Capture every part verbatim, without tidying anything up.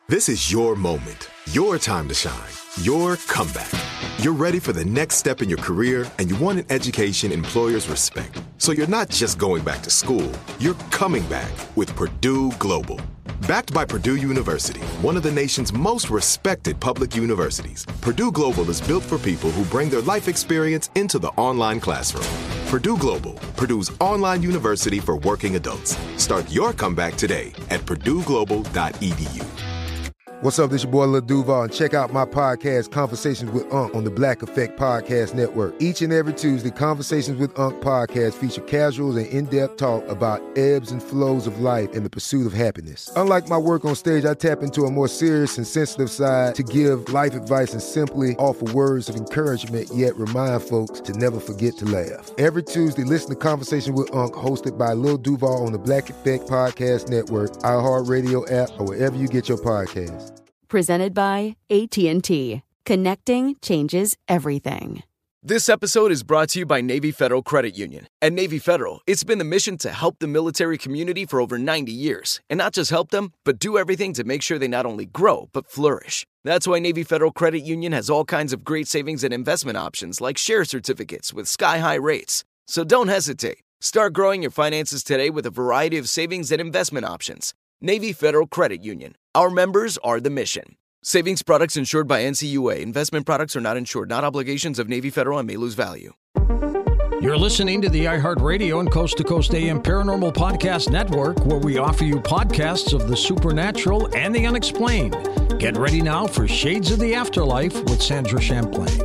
This is your moment, your time to shine, your comeback. You're ready for the next step in your career, and you want an education employers respect. So you're not just going back to school, you're coming back with Purdue Global. Backed by Purdue University, one of the nation's most respected public universities, Purdue Global is built for people who bring their life experience into the online classroom. Purdue Global, Purdue's online university for working adults. Start your comeback today at purdue global dot e d u. What's up, this your boy Lil Duval, and check out my podcast, Conversations with Unc, on the Black Effect Podcast Network. Each and every Tuesday, Conversations with Unc podcast feature casual and in-depth talk about ebbs and flows of life and the pursuit of happiness. Unlike my work on stage, I tap into a more serious and sensitive side to give life advice and simply offer words of encouragement, yet remind folks to never forget to laugh. Every Tuesday, listen to Conversation with Unc, hosted by Lil Duval on the Black Effect Podcast Network, iHeartRadio app, or wherever you get your podcasts. Presented by A T and T. Connecting changes everything. This episode is brought to you by Navy Federal Credit Union. At Navy Federal, it's been the mission to help the military community for over ninety years. And not just help them, but do everything to make sure they not only grow, but flourish. That's why Navy Federal Credit Union has all kinds of great savings and investment options like share certificates with sky-high rates. So don't hesitate. Start growing your finances today with a variety of savings and investment options. Navy Federal Credit Union. Our members are the mission. Savings products insured by N C U A. Investment products are not insured, not obligations of Navy Federal, and may lose value. You're listening to the iHeartRadio and Coast to Coast A M Paranormal Podcast Network, where we offer you podcasts of the supernatural and the unexplained. Get ready now for Shades of the Afterlife with Sandra Champlain.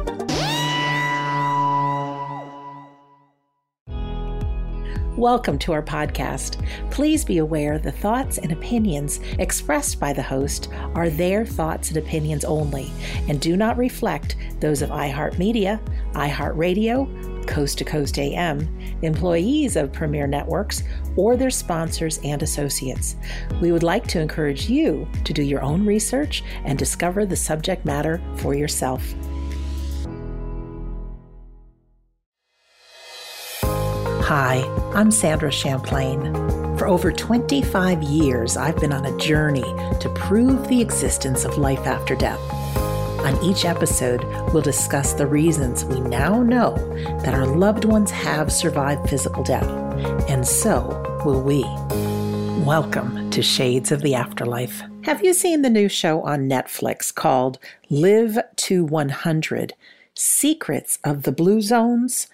Welcome to our podcast. Please be aware the thoughts and opinions expressed by the host are their thoughts and opinions only and do not reflect those of iHeartMedia, iHeartRadio, Coast to Coast A M, employees of Premier Networks, or their sponsors and associates. We would like to encourage you to do your own research and discover the subject matter for yourself. Hi, I'm Sandra Champlain. For over twenty-five years, I've been on a journey to prove the existence of life after death. On each episode, we'll discuss the reasons we now know that our loved ones have survived physical death, and so will we. Welcome to Shades of the Afterlife. Have you seen the new show on Netflix called Live to one hundred, Secrets of the Blue Zones?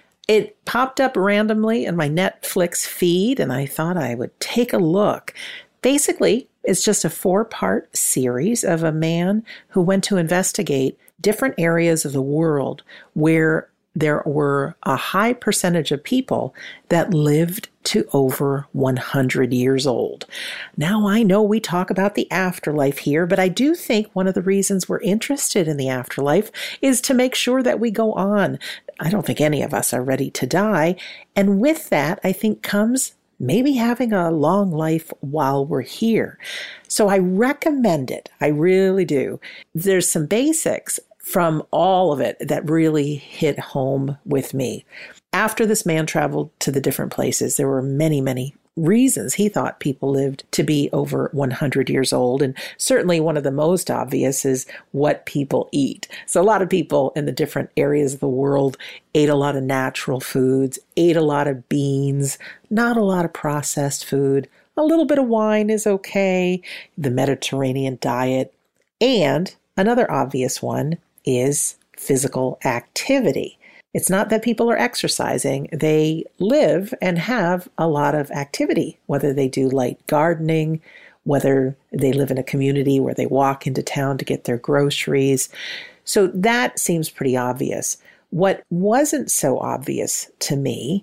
It popped up randomly in my Netflix feed, and I thought I would take a look. Basically, it's just a four-part series of a man who went to investigate different areas of the world where there were a high percentage of people that lived to over one hundred years old. Now, I know we talk about the afterlife here, but I do think one of the reasons we're interested in the afterlife is to make sure that we go on. I don't think any of us are ready to die. And with that, I think comes maybe having a long life while we're here. So I recommend it. I really do. There's some basics from all of it that really hit home with me. After this man traveled to the different places, there were many, many reasons he thought people lived to be over one hundred years old. And certainly one of the most obvious is what people eat. So a lot of people in the different areas of the world ate a lot of natural foods, ate a lot of beans, not a lot of processed food. A little bit of wine is okay, the Mediterranean diet. And another obvious one is physical activity. It's not that people are exercising. They live and have a lot of activity, whether they do light gardening, whether they live in a community where they walk into town to get their groceries. So that seems pretty obvious. What wasn't so obvious to me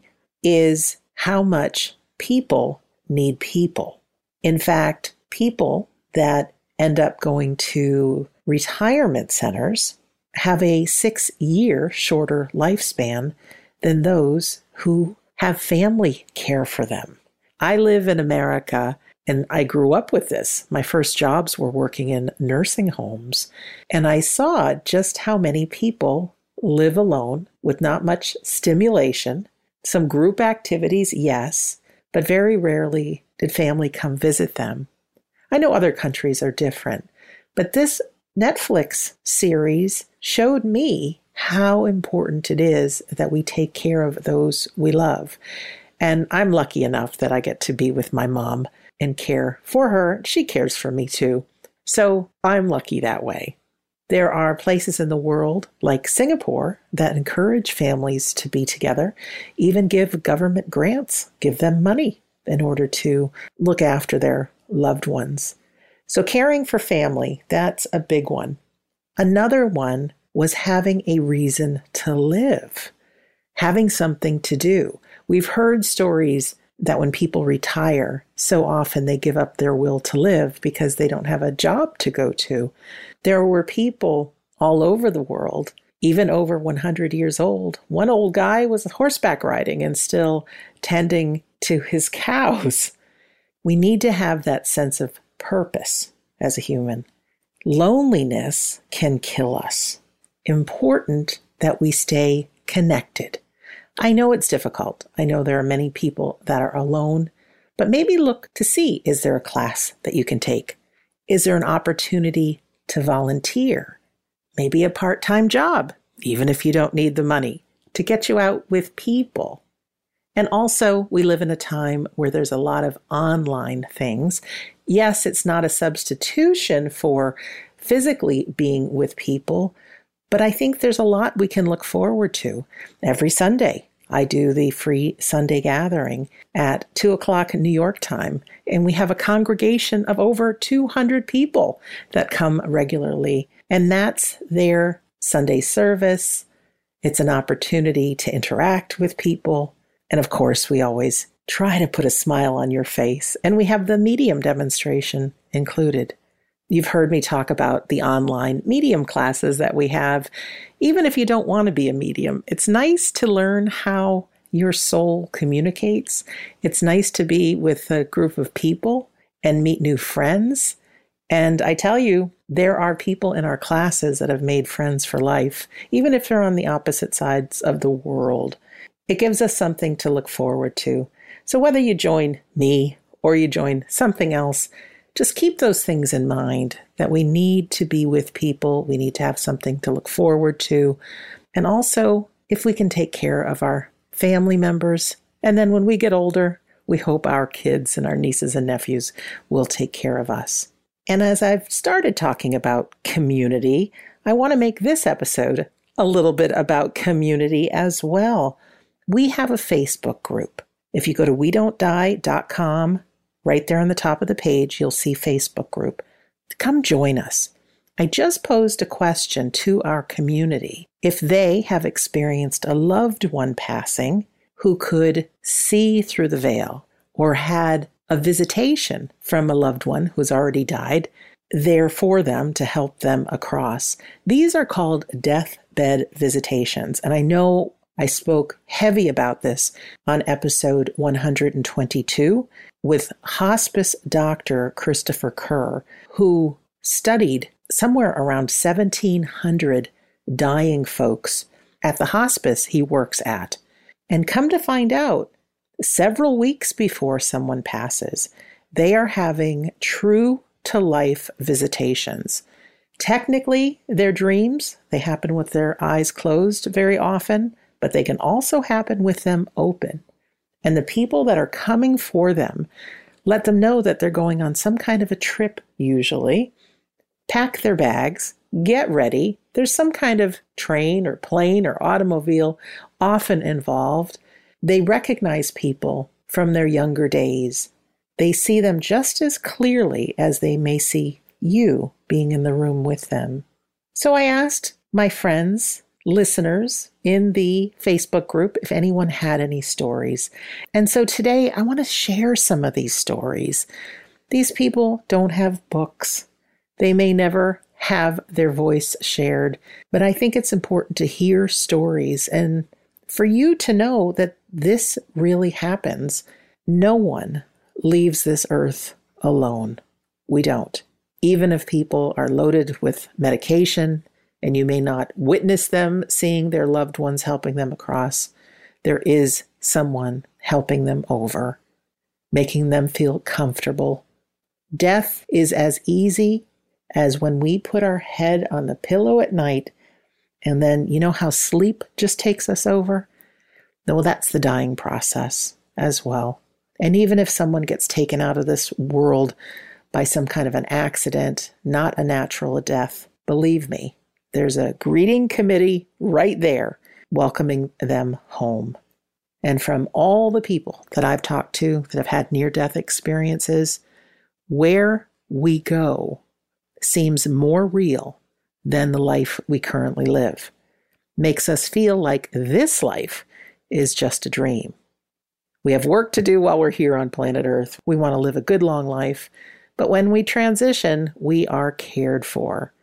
is how much people need people. In fact, people that end up going to retirement centers have a six-year shorter lifespan than those who have family care for them. I live in America, and I grew up with this. My first jobs were working in nursing homes, and I saw just how many people live alone with not much stimulation, some group activities, yes, but very rarely did family come visit them. I know other countries are different, but this Netflix series showed me how important it is that we take care of those we love. And I'm lucky enough that I get to be with my mom and care for her. She cares for me too. So I'm lucky that way. There are places in the world like Singapore that encourage families to be together, even give government grants, give them money in order to look after their loved ones. So caring for family, that's a big one. Another one was having a reason to live, having something to do. We've heard stories that when people retire, so often they give up their will to live because they don't have a job to go to. There were people all over the world, even over one hundred years old. One old guy was horseback riding and still tending to his cows. We need to have that sense of purpose as a human. Loneliness can kill us. Important that we stay connected. I know it's difficult. I know there are many people that are alone, but maybe look to see, is there a class that you can take? Is there an opportunity to volunteer? Maybe a part-time job, even if you don't need the money, to get you out with people. And also, we live in a time where there's a lot of online things. Yes, it's not a substitution for physically being with people, but I think there's a lot we can look forward to. Every Sunday, I do the free Sunday gathering at two o'clock New York time, and we have a congregation of over two hundred people that come regularly, and that's their Sunday service. It's an opportunity to interact with people, and of course, we always try to put a smile on your face, and we have the medium demonstration included. You've heard me talk about the online medium classes that we have. Even if you don't want to be a medium, it's nice to learn how your soul communicates. It's nice to be with a group of people and meet new friends. And I tell you, there are people in our classes that have made friends for life, even if they're on the opposite sides of the world. It gives us something to look forward to. So whether you join me or you join something else, just keep those things in mind, that we need to be with people. We need to have something to look forward to. And also, if we can take care of our family members, and then when we get older, we hope our kids and our nieces and nephews will take care of us. And as I've started talking about community, I want to make this episode a little bit about community as well. We have a Facebook group. If you go to we don't die dot com, right there on the top of the page, you'll see Facebook group. Come join us. I just posed a question to our community. If they have experienced a loved one passing who could see through the veil or had a visitation from a loved one who's already died there for them to help them across. These are called deathbed visitations. And I know I spoke heavy about this on episode one hundred twenty-two with hospice doctor Christopher Kerr, who studied somewhere around seventeen hundred dying folks at the hospice he works at. And come to find out, several weeks before someone passes, they are having true-to-life visitations. Technically, they're dreams. They happen with their eyes closed very often, but they can also happen with them open. And the people that are coming for them, let them know that they're going on some kind of a trip usually, pack their bags, get ready. There's some kind of train or plane or automobile often involved. They recognize people from their younger days. They see them just as clearly as they may see you being in the room with them. So I asked my friends, listeners in the Facebook group if anyone had any stories. And so today I want to share some of these stories. These people don't have books. They may never have their voice shared, but I think it's important to hear stories and for you to know that this really happens. No one leaves this earth alone. We don't. Even if people are loaded with medication, and you may not witness them seeing their loved ones helping them across, there is someone helping them over, making them feel comfortable, Death is as easy as when we put our head on the pillow at night and then, you know how sleep just takes us over? Well, that's the dying process as well. And even if someone gets taken out of this world by some kind of an accident, not a natural death, believe me, there's a greeting committee right there welcoming them home. And from all the people that I've talked to that have had near-death experiences, where we go seems more real than the life we currently live. Makes us feel like this life is just a dream. We have work to do while we're here on planet Earth. We want to live a good long life. But when we transition, we are cared for.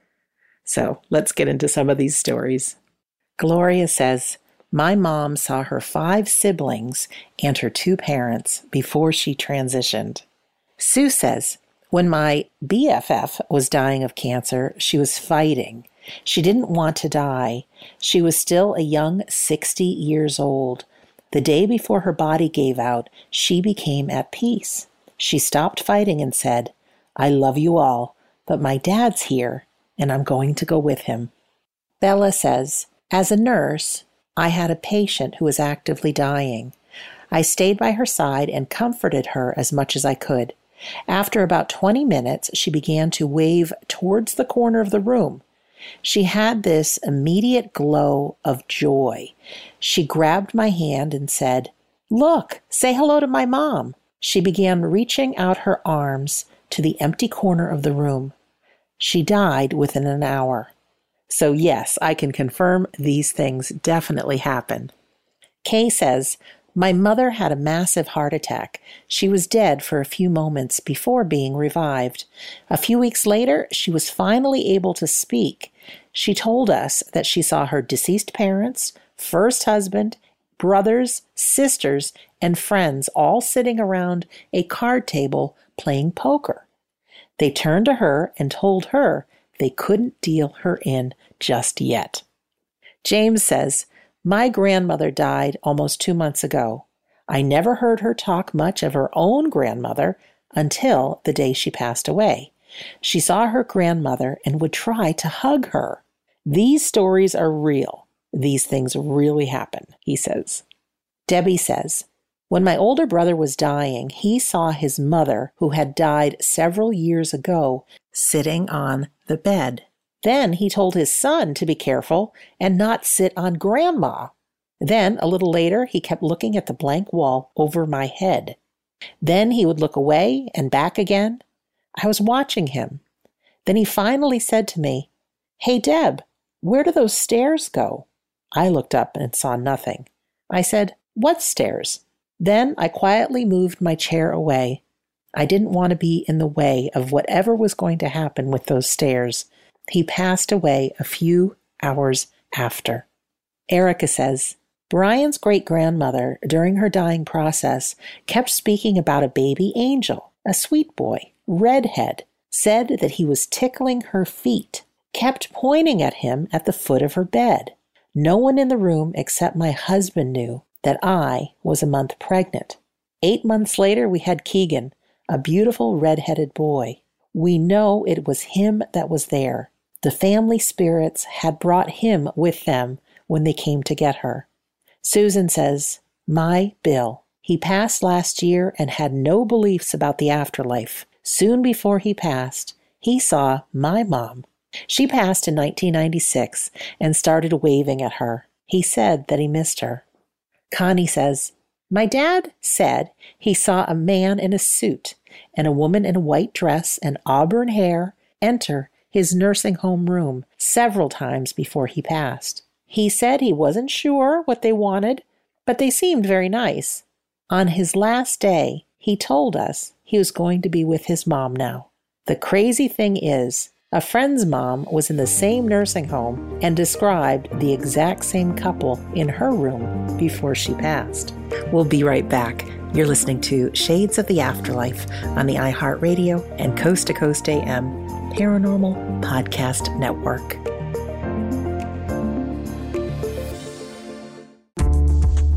So let's get into some of these stories. Gloria says, my mom saw her five siblings and her two parents before she transitioned. Sue says, when my B F F was dying of cancer, she was fighting. She didn't want to die. She was still a young sixty years old. The day before her body gave out, she became at peace. She stopped fighting and said, I love you all, but my dad's here, and I'm going to go with him. Bella says, as a nurse, I had a patient who was actively dying. I stayed by her side and comforted her as much as I could. After about twenty minutes, she began to wave towards the corner of the room. She had this immediate glow of joy. She grabbed my hand and said, look, say hello to my mom. She began reaching out her arms to the empty corner of the room. She died within an hour. So yes, I can confirm these things definitely happen. Kay says, my mother had a massive heart attack. She was dead for a few moments before being revived. A few weeks later, she was finally able to speak. She told us that she saw her deceased parents, first husband, brothers, sisters, and friends all sitting around a card table playing poker. They turned to her and told her they couldn't deal her in just yet. James says, my grandmother died almost two months ago. I never heard her talk much of her own grandmother until the day she passed away. She saw her grandmother and would try to hug her. These stories are real. These things really happen, he says. Debbie says, when my older brother was dying, he saw his mother, who had died several years ago, sitting on the bed. Then he told his son to be careful and not sit on Grandma. Then, a little later, he kept looking at the blank wall over my head. Then he would look away and back again. I was watching him. Then he finally said to me, hey, Deb, where do those stairs go? I looked up and saw nothing. I said, what stairs? Then I quietly moved my chair away. I didn't want to be in the way of whatever was going to happen with those stairs. He passed away a few hours after. Erica says, Brian's great-grandmother, during her dying process, kept speaking about a baby angel, a sweet boy, redhead, said that he was tickling her feet, kept pointing at him at the foot of her bed. No one in the room except my husband knew that I was a month pregnant. Eight months later, we had Keegan, a beautiful red-headed boy. We know it was him that was there. The family spirits had brought him with them when they came to get her. Susan says, my Bill, he passed last year and had no beliefs about the afterlife. Soon before he passed, he saw my mom. She passed in nineteen ninety-six and started waving at her. He said that he missed her. Connie says, my dad said he saw a man in a suit and a woman in a white dress and auburn hair enter his nursing home room several times before he passed. He said he wasn't sure what they wanted, but they seemed very nice. On his last day, he told us he was going to be with his mom now. The crazy thing is, a friend's mom was in the same nursing home and described the exact same couple in her room before she passed. We'll be right back. You're listening to Shades of the Afterlife on the iHeartRadio and Coast to Coast A M Paranormal Podcast Network. The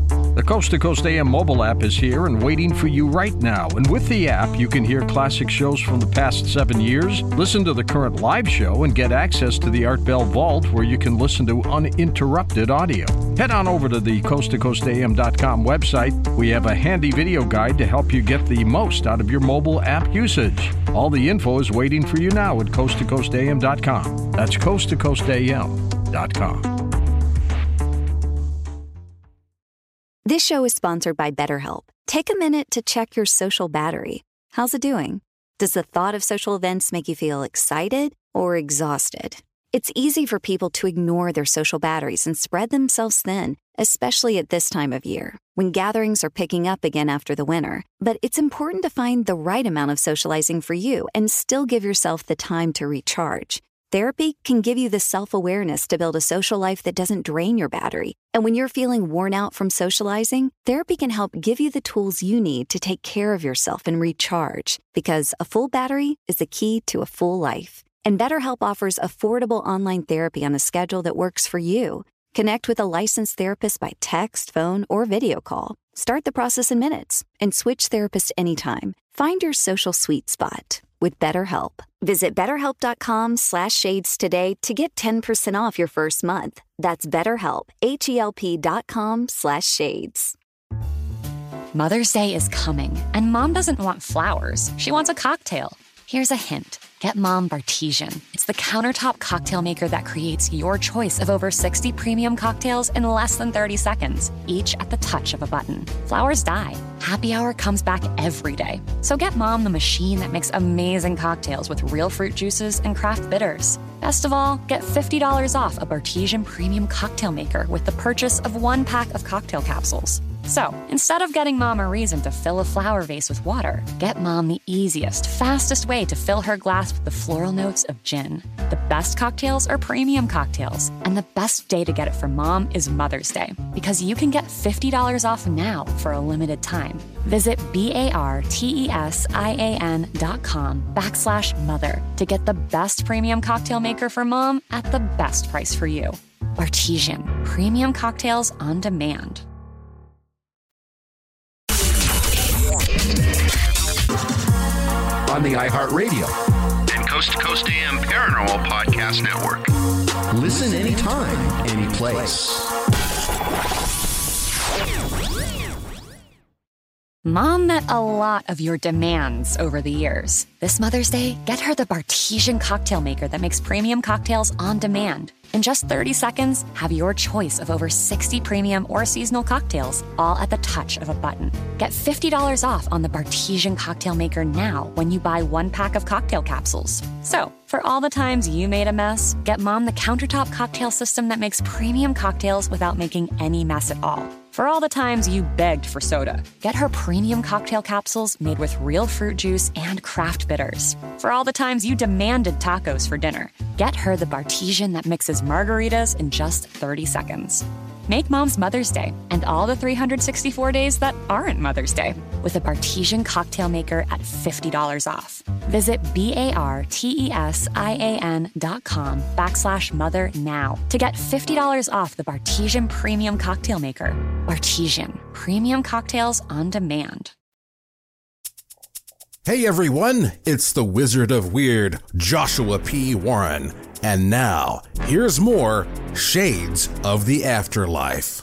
Coast to Coast A M mobile app is here and waiting for you right now. And with the app, you can hear classic shows from the past seven years, listen to the current live show, and get access to the Art Bell Vault, where you can listen to uninterrupted audio. Head on over to the coast to coast a m dot com website. We have a handy video guide to help you get the most out of your mobile app usage. All the info is waiting for you now at coast to coast a m dot com. That's coast to coast a m dot com. This show is sponsored by BetterHelp. Take a minute to check your social battery. How's it doing? Does the thought of social events make you feel excited or exhausted? It's easy for people to ignore their social batteries and spread themselves thin, especially at this time of year, when gatherings are picking up again after the winter. But it's important to find the right amount of socializing for you and still give yourself the time to recharge. Therapy can give you the self-awareness to build a social life that doesn't drain your battery. And when you're feeling worn out from socializing, therapy can help give you the tools you need to take care of yourself and recharge. Because a full battery is the key to a full life. And BetterHelp offers affordable online therapy on a schedule that works for you. Connect with a licensed therapist by text, phone, or video call. Start the process in minutes and switch therapists anytime. Find your social sweet spot with BetterHelp. Visit betterhelp.com slash shades today to get ten percent off your first month. That's BetterHelp, H-E-L-P dot com slash shades. Mother's Day is coming, and Mom doesn't want flowers. She wants a cocktail. Here's a hint. Get Mom Bartesian. It's the countertop cocktail maker that creates your choice of over sixty premium cocktails in less than thirty seconds, each at the touch of a button. Flowers die. Happy Hour comes back every day. So get Mom the machine that makes amazing cocktails with real fruit juices and craft bitters. Best of all, get fifty dollars off a Bartesian premium cocktail maker with the purchase of one pack of cocktail capsules. So, instead of getting Mom a reason to fill a flower vase with water, get Mom the easiest, fastest way to fill her glass with the floral notes of gin. The best cocktails are premium cocktails, and the best day to get it for Mom is Mother's Day, because you can get fifty dollars off now for a limited time. Visit B-A-R-T-E-S-I-A-N dot com backslash mother to get the best premium cocktail maker for Mom at the best price for you. Bartesian, premium cocktails on demand. On the iHeartRadio and Coast to Coast A M Paranormal Podcast Network. Listen anytime, any place. Mom met a lot of your demands over the years. This Mother's Day, get her the Bartesian cocktail maker that makes premium cocktails on demand. In just thirty seconds, have your choice of over sixty premium or seasonal cocktails, all at the touch of a button. Get fifty dollars off on the Bartesian cocktail maker now when you buy one pack of cocktail capsules. So, for all the times you made a mess, get Mom the countertop cocktail system that makes premium cocktails without making any mess at all. For all the times you begged for soda, get her premium cocktail capsules made with real fruit juice and craft bitters. For all the times you demanded tacos for dinner, get her the Bartesian that mixes margaritas in just thirty seconds. Make Mom's Mother's Day and all the three hundred sixty-four days that aren't Mother's Day with a Bartesian cocktail maker at fifty dollars off. Visit B-A-R-T-E-S-I-A-N dot com backslash mother now to get fifty dollars off the Bartesian Premium Cocktail Maker. Bartesian, premium cocktails on demand. Hey everyone, it's the Wizard of Weird, Joshua P. Warren. And now, here's more Shades of the Afterlife.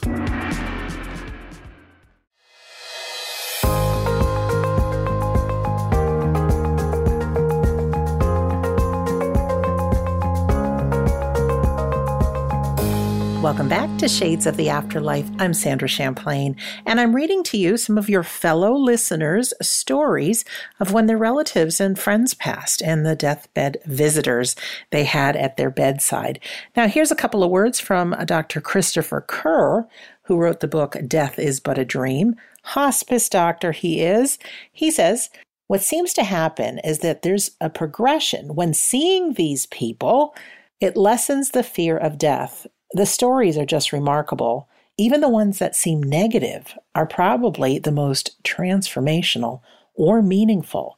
Welcome back to Shades of the Afterlife. I'm Sandra Champlain, and I'm reading to you some of your fellow listeners' stories of when their relatives and friends passed and the deathbed visitors they had at their bedside. Now, here's a couple of words from Doctor Christopher Kerr, who wrote the book Death is But a Dream. Hospice doctor he is. He says, what seems to happen is that there's a progression. When seeing these people, it lessens the fear of death. The stories are just remarkable. Even the ones that seem negative are probably the most transformational or meaningful.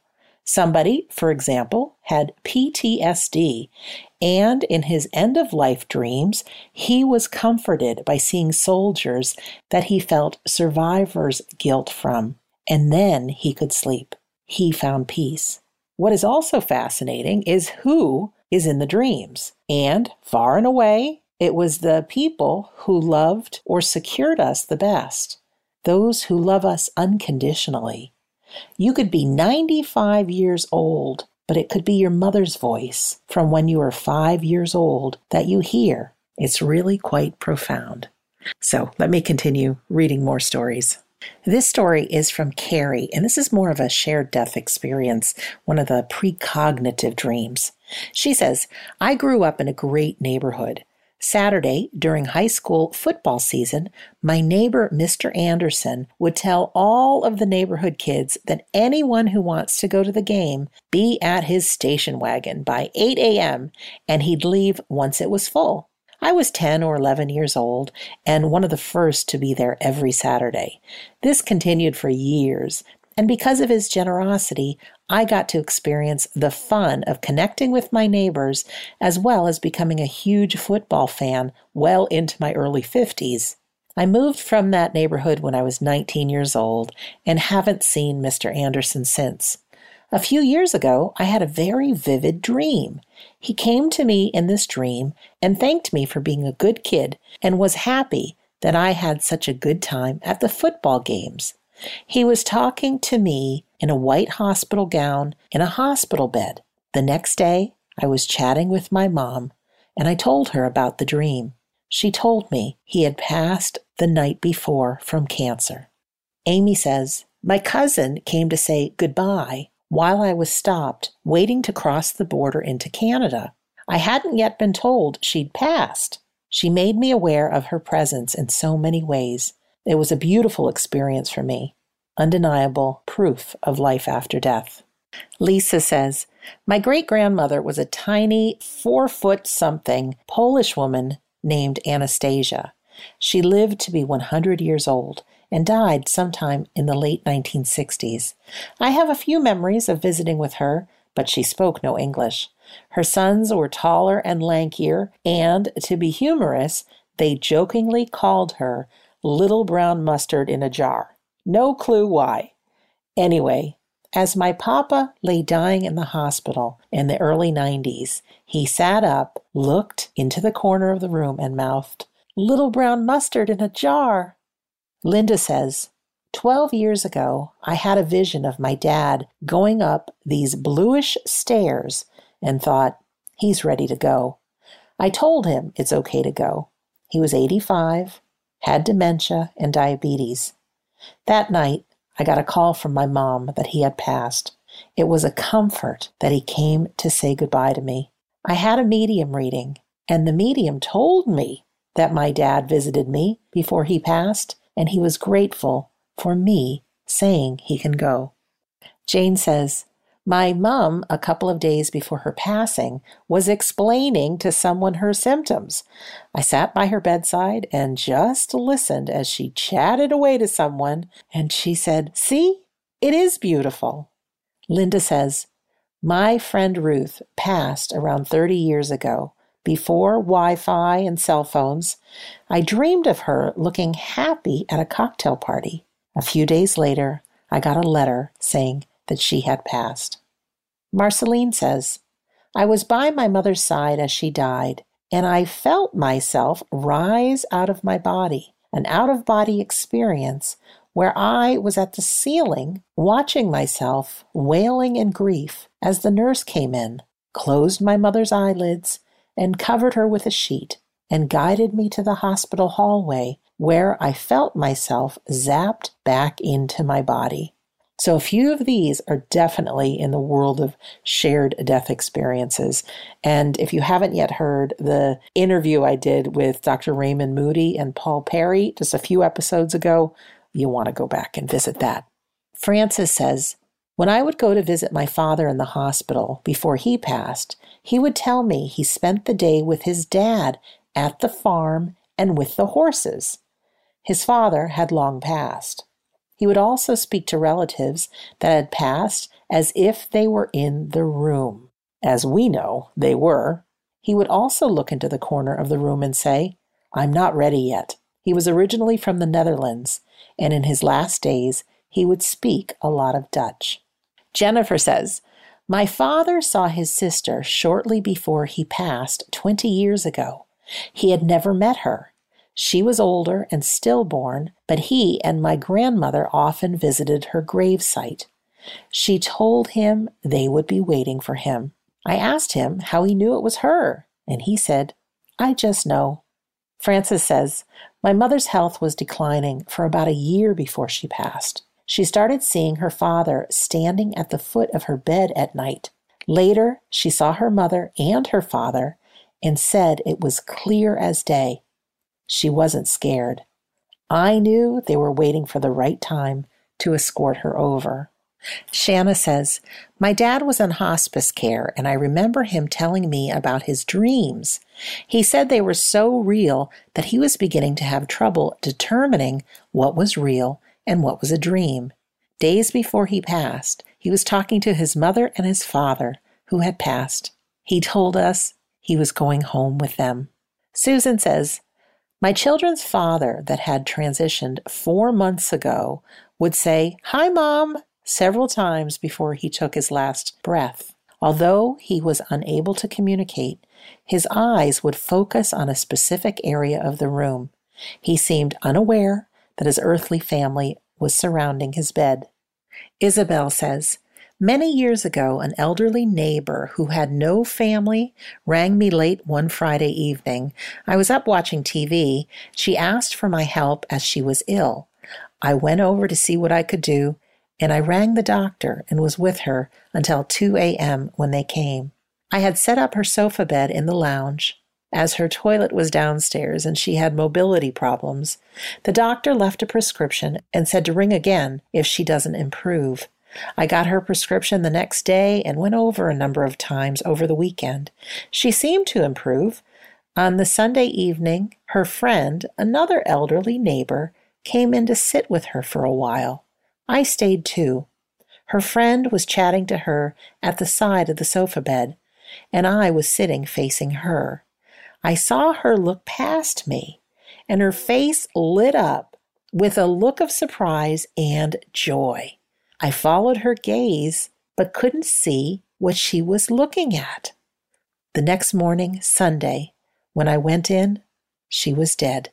Somebody, for example, had P T S D, and in his end-of-life dreams, he was comforted by seeing soldiers that he felt survivor's guilt from, and then he could sleep. He found peace. What is also fascinating is who is in the dreams, and far and away, it was the people who loved or secured us the best, those who love us unconditionally. You could be ninety-five years old, but it could be your mother's voice from when you were five years old that you hear. It's really quite profound. So let me continue reading more stories. This story is from Carrie, and this is more of a shared death experience, one of the precognitive dreams. She says, I grew up in a great neighborhood. Saturday, during high school football season, my neighbor, Mister Anderson, would tell all of the neighborhood kids that anyone who wants to go to the game be at his station wagon by eight a.m., and he'd leave once it was full. I was ten or eleven years old and one of the first to be there every Saturday. This continued for years, and because of his generosity, I got to experience the fun of connecting with my neighbors as well as becoming a huge football fan well into my early fifties. I moved from that neighborhood when I was nineteen years old and haven't seen Mister Anderson since. A few years ago, I had a very vivid dream. He came to me in this dream and thanked me for being a good kid and was happy that I had such a good time at the football games. He was talking to me in a white hospital gown in a hospital bed. The next day, I was chatting with my mom, and I told her about the dream. She told me he had passed the night before from cancer. Amy says, my cousin came to say goodbye while I was stopped waiting to cross the border into Canada. I hadn't yet been told she'd passed. She made me aware of her presence in so many ways. It was a beautiful experience for me. Undeniable proof of life after death. Lisa says, my great-grandmother was a tiny four-foot-something Polish woman named Anastasia. She lived to be one hundred years old and died sometime in the late nineteen sixties. I have a few memories of visiting with her, but she spoke no English. Her sons were taller and lankier, and, to be humorous, they jokingly called her Little Brown Mustard in a Jar. No clue why. Anyway, as my papa lay dying in the hospital in the early nineties, he sat up, looked into the corner of the room, and mouthed, Little Brown Mustard in a Jar. Linda says, Twelve years ago, I had a vision of my dad going up these bluish stairs and thought, he's ready to go. I told him it's okay to go. He was eighty-five, had dementia and diabetes. That night, I got a call from my mom that he had passed. It was a comfort that he came to say goodbye to me. I had a medium reading, and the medium told me that my dad visited me before he passed, and he was grateful for me saying he can go. Jane says, my mom, a couple of days before her passing, was explaining to someone her symptoms. I sat by her bedside and just listened as she chatted away to someone, and she said, see, it is beautiful. Linda says, my friend Ruth passed around thirty years ago, before Wi-Fi and cell phones. I dreamed of her looking happy at a cocktail party. A few days later, I got a letter saying that she had passed. Marceline says, I was by my mother's side as she died, and I felt myself rise out of my body, an out-of-body experience where I was at the ceiling watching myself wailing in grief as the nurse came in, closed my mother's eyelids, and covered her with a sheet, and guided me to the hospital hallway where I felt myself zapped back into my body. So a few of these are definitely in the world of shared death experiences. And if you haven't yet heard the interview I did with Doctor Raymond Moody and Paul Perry just a few episodes ago, you want to go back and visit that. Francis says, when I would go to visit my father in the hospital before he passed, he would tell me he spent the day with his dad at the farm and with the horses. His father had long passed. He would also speak to relatives that had passed as if they were in the room. As we know, they were. He would also look into the corner of the room and say, "I'm not ready yet." He was originally from the Netherlands, and in his last days, he would speak a lot of Dutch. Jennifer says, "My father saw his sister shortly before he passed twenty years ago. He had never met her. She was older and stillborn, but he and my grandmother often visited her gravesite. She told him they would be waiting for him. I asked him how he knew it was her, and he said, 'I just know.'" Frances says, "My mother's health was declining for about a year before she passed. She started seeing her father standing at the foot of her bed at night. Later, she saw her mother and her father and said it was clear as day. She wasn't scared. I knew they were waiting for the right time to escort her over." Shanna says, "My dad was in hospice care, and I remember him telling me about his dreams. He said they were so real that he was beginning to have trouble determining what was real and what was a dream. Days before he passed, he was talking to his mother and his father, who had passed. He told us he was going home with them." Susan says, "My children's father that had transitioned four months ago would say, 'Hi, Mom,' several times before he took his last breath. Although he was unable to communicate, his eyes would focus on a specific area of the room. He seemed unaware that his earthly family was surrounding his bed." Isabel says, "Many years ago, an elderly neighbor who had no family rang me late one Friday evening. I was up watching T V. She asked for my help as she was ill. I went over to see what I could do, and I rang the doctor and was with her until two a.m. when they came. I had set up her sofa bed in the lounge. As her toilet was downstairs and she had mobility problems, the doctor left a prescription and said to ring again if she doesn't improve. I got her prescription the next day and went over a number of times over the weekend. She seemed to improve. On the Sunday evening, her friend, another elderly neighbor, came in to sit with her for a while. I stayed too. Her friend was chatting to her at the side of the sofa bed, and I was sitting facing her. I saw her look past me, and her face lit up with a look of surprise and joy. I followed her gaze, but couldn't see what she was looking at. The next morning, Sunday, when I went in, she was dead.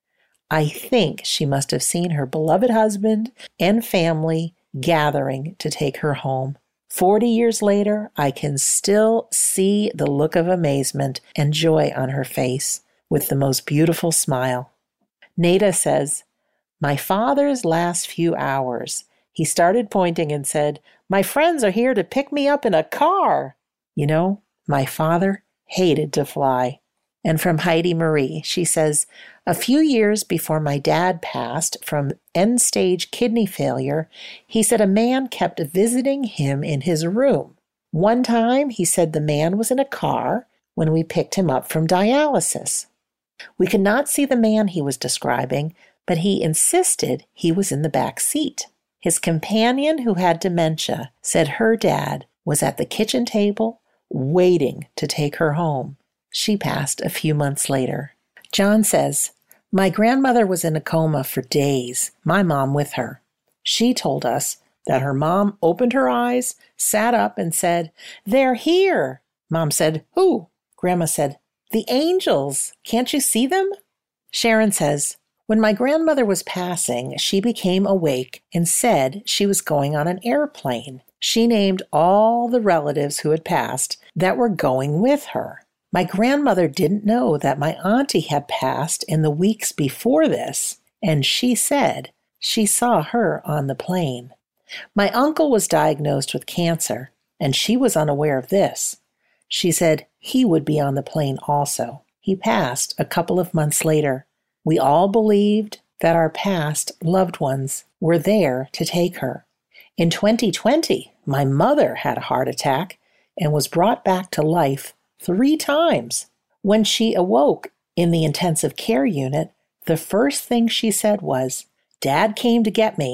I think she must have seen her beloved husband and family gathering to take her home. Forty years later, I can still see the look of amazement and joy on her face with the most beautiful smile." Nada says, "My father's last few hours, he started pointing and said, 'My friends are here to pick me up in a car.' You know, my father hated to fly." And from Heidi Marie, she says, "A few years before my dad passed from end-stage kidney failure, he said a man kept visiting him in his room. One time, he said the man was in a car when we picked him up from dialysis. We could not see the man he was describing, but he insisted he was in the back seat. His companion, who had dementia, said her dad was at the kitchen table waiting to take her home. She passed a few months later." John says, "My grandmother was in a coma for days, my mom with her. She told us that her mom opened her eyes, sat up, and said, 'They're here.' Mom said, 'Who?' Grandma said, 'The angels. Can't you see them?'" Sharon says, "When my grandmother was passing, she became awake and said she was going on an airplane. She named all the relatives who had passed that were going with her. My grandmother didn't know that my auntie had passed in the weeks before this, and she said she saw her on the plane. My uncle was diagnosed with cancer, and she was unaware of this. She said he would be on the plane also. He passed a couple of months later. We all believed that our past loved ones were there to take her. In twenty twenty, my mother had a heart attack and was brought back to life three times. When she awoke in the intensive care unit, the first thing she said was, 'Dad came to get me,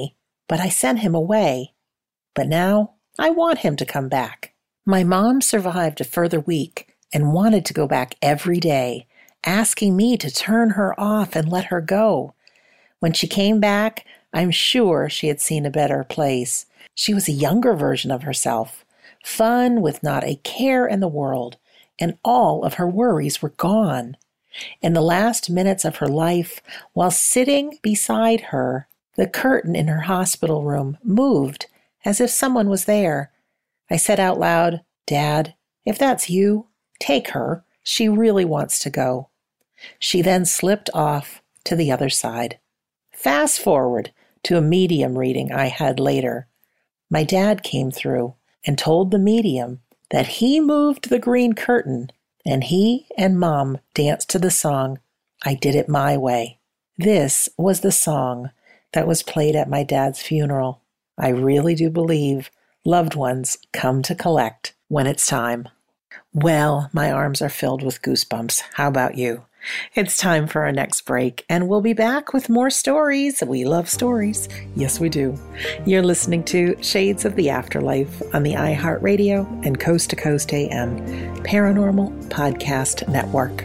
but I sent him away. But now I want him to come back. My mom survived a further week and wanted to go back every day, asking me to turn her off and let her go. When she came back, I'm sure she had seen a better place. She was a younger version of herself, fun with not a care in the world, and all of her worries were gone. In the last minutes of her life, while sitting beside her, the curtain in her hospital room moved as if someone was there. I said out loud, "Dad, if that's you, take her. She really wants to go." She then slipped off to the other side. Fast forward to a medium reading I had later. My dad came through and told the medium that he moved the green curtain and he and Mom danced to the song, "I Did It My Way." This was the song that was played at my dad's funeral. I really do believe loved ones come to collect when it's time. Well, my arms are filled with goosebumps. How about you? It's time for our next break, and we'll be back with more stories. We love stories. Yes, we do. You're listening to Shades of the Afterlife on the iHeartRadio and Coast to Coast A M Paranormal Podcast Network.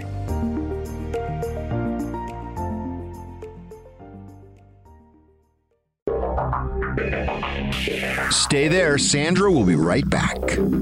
Stay there. Sandra will be right back.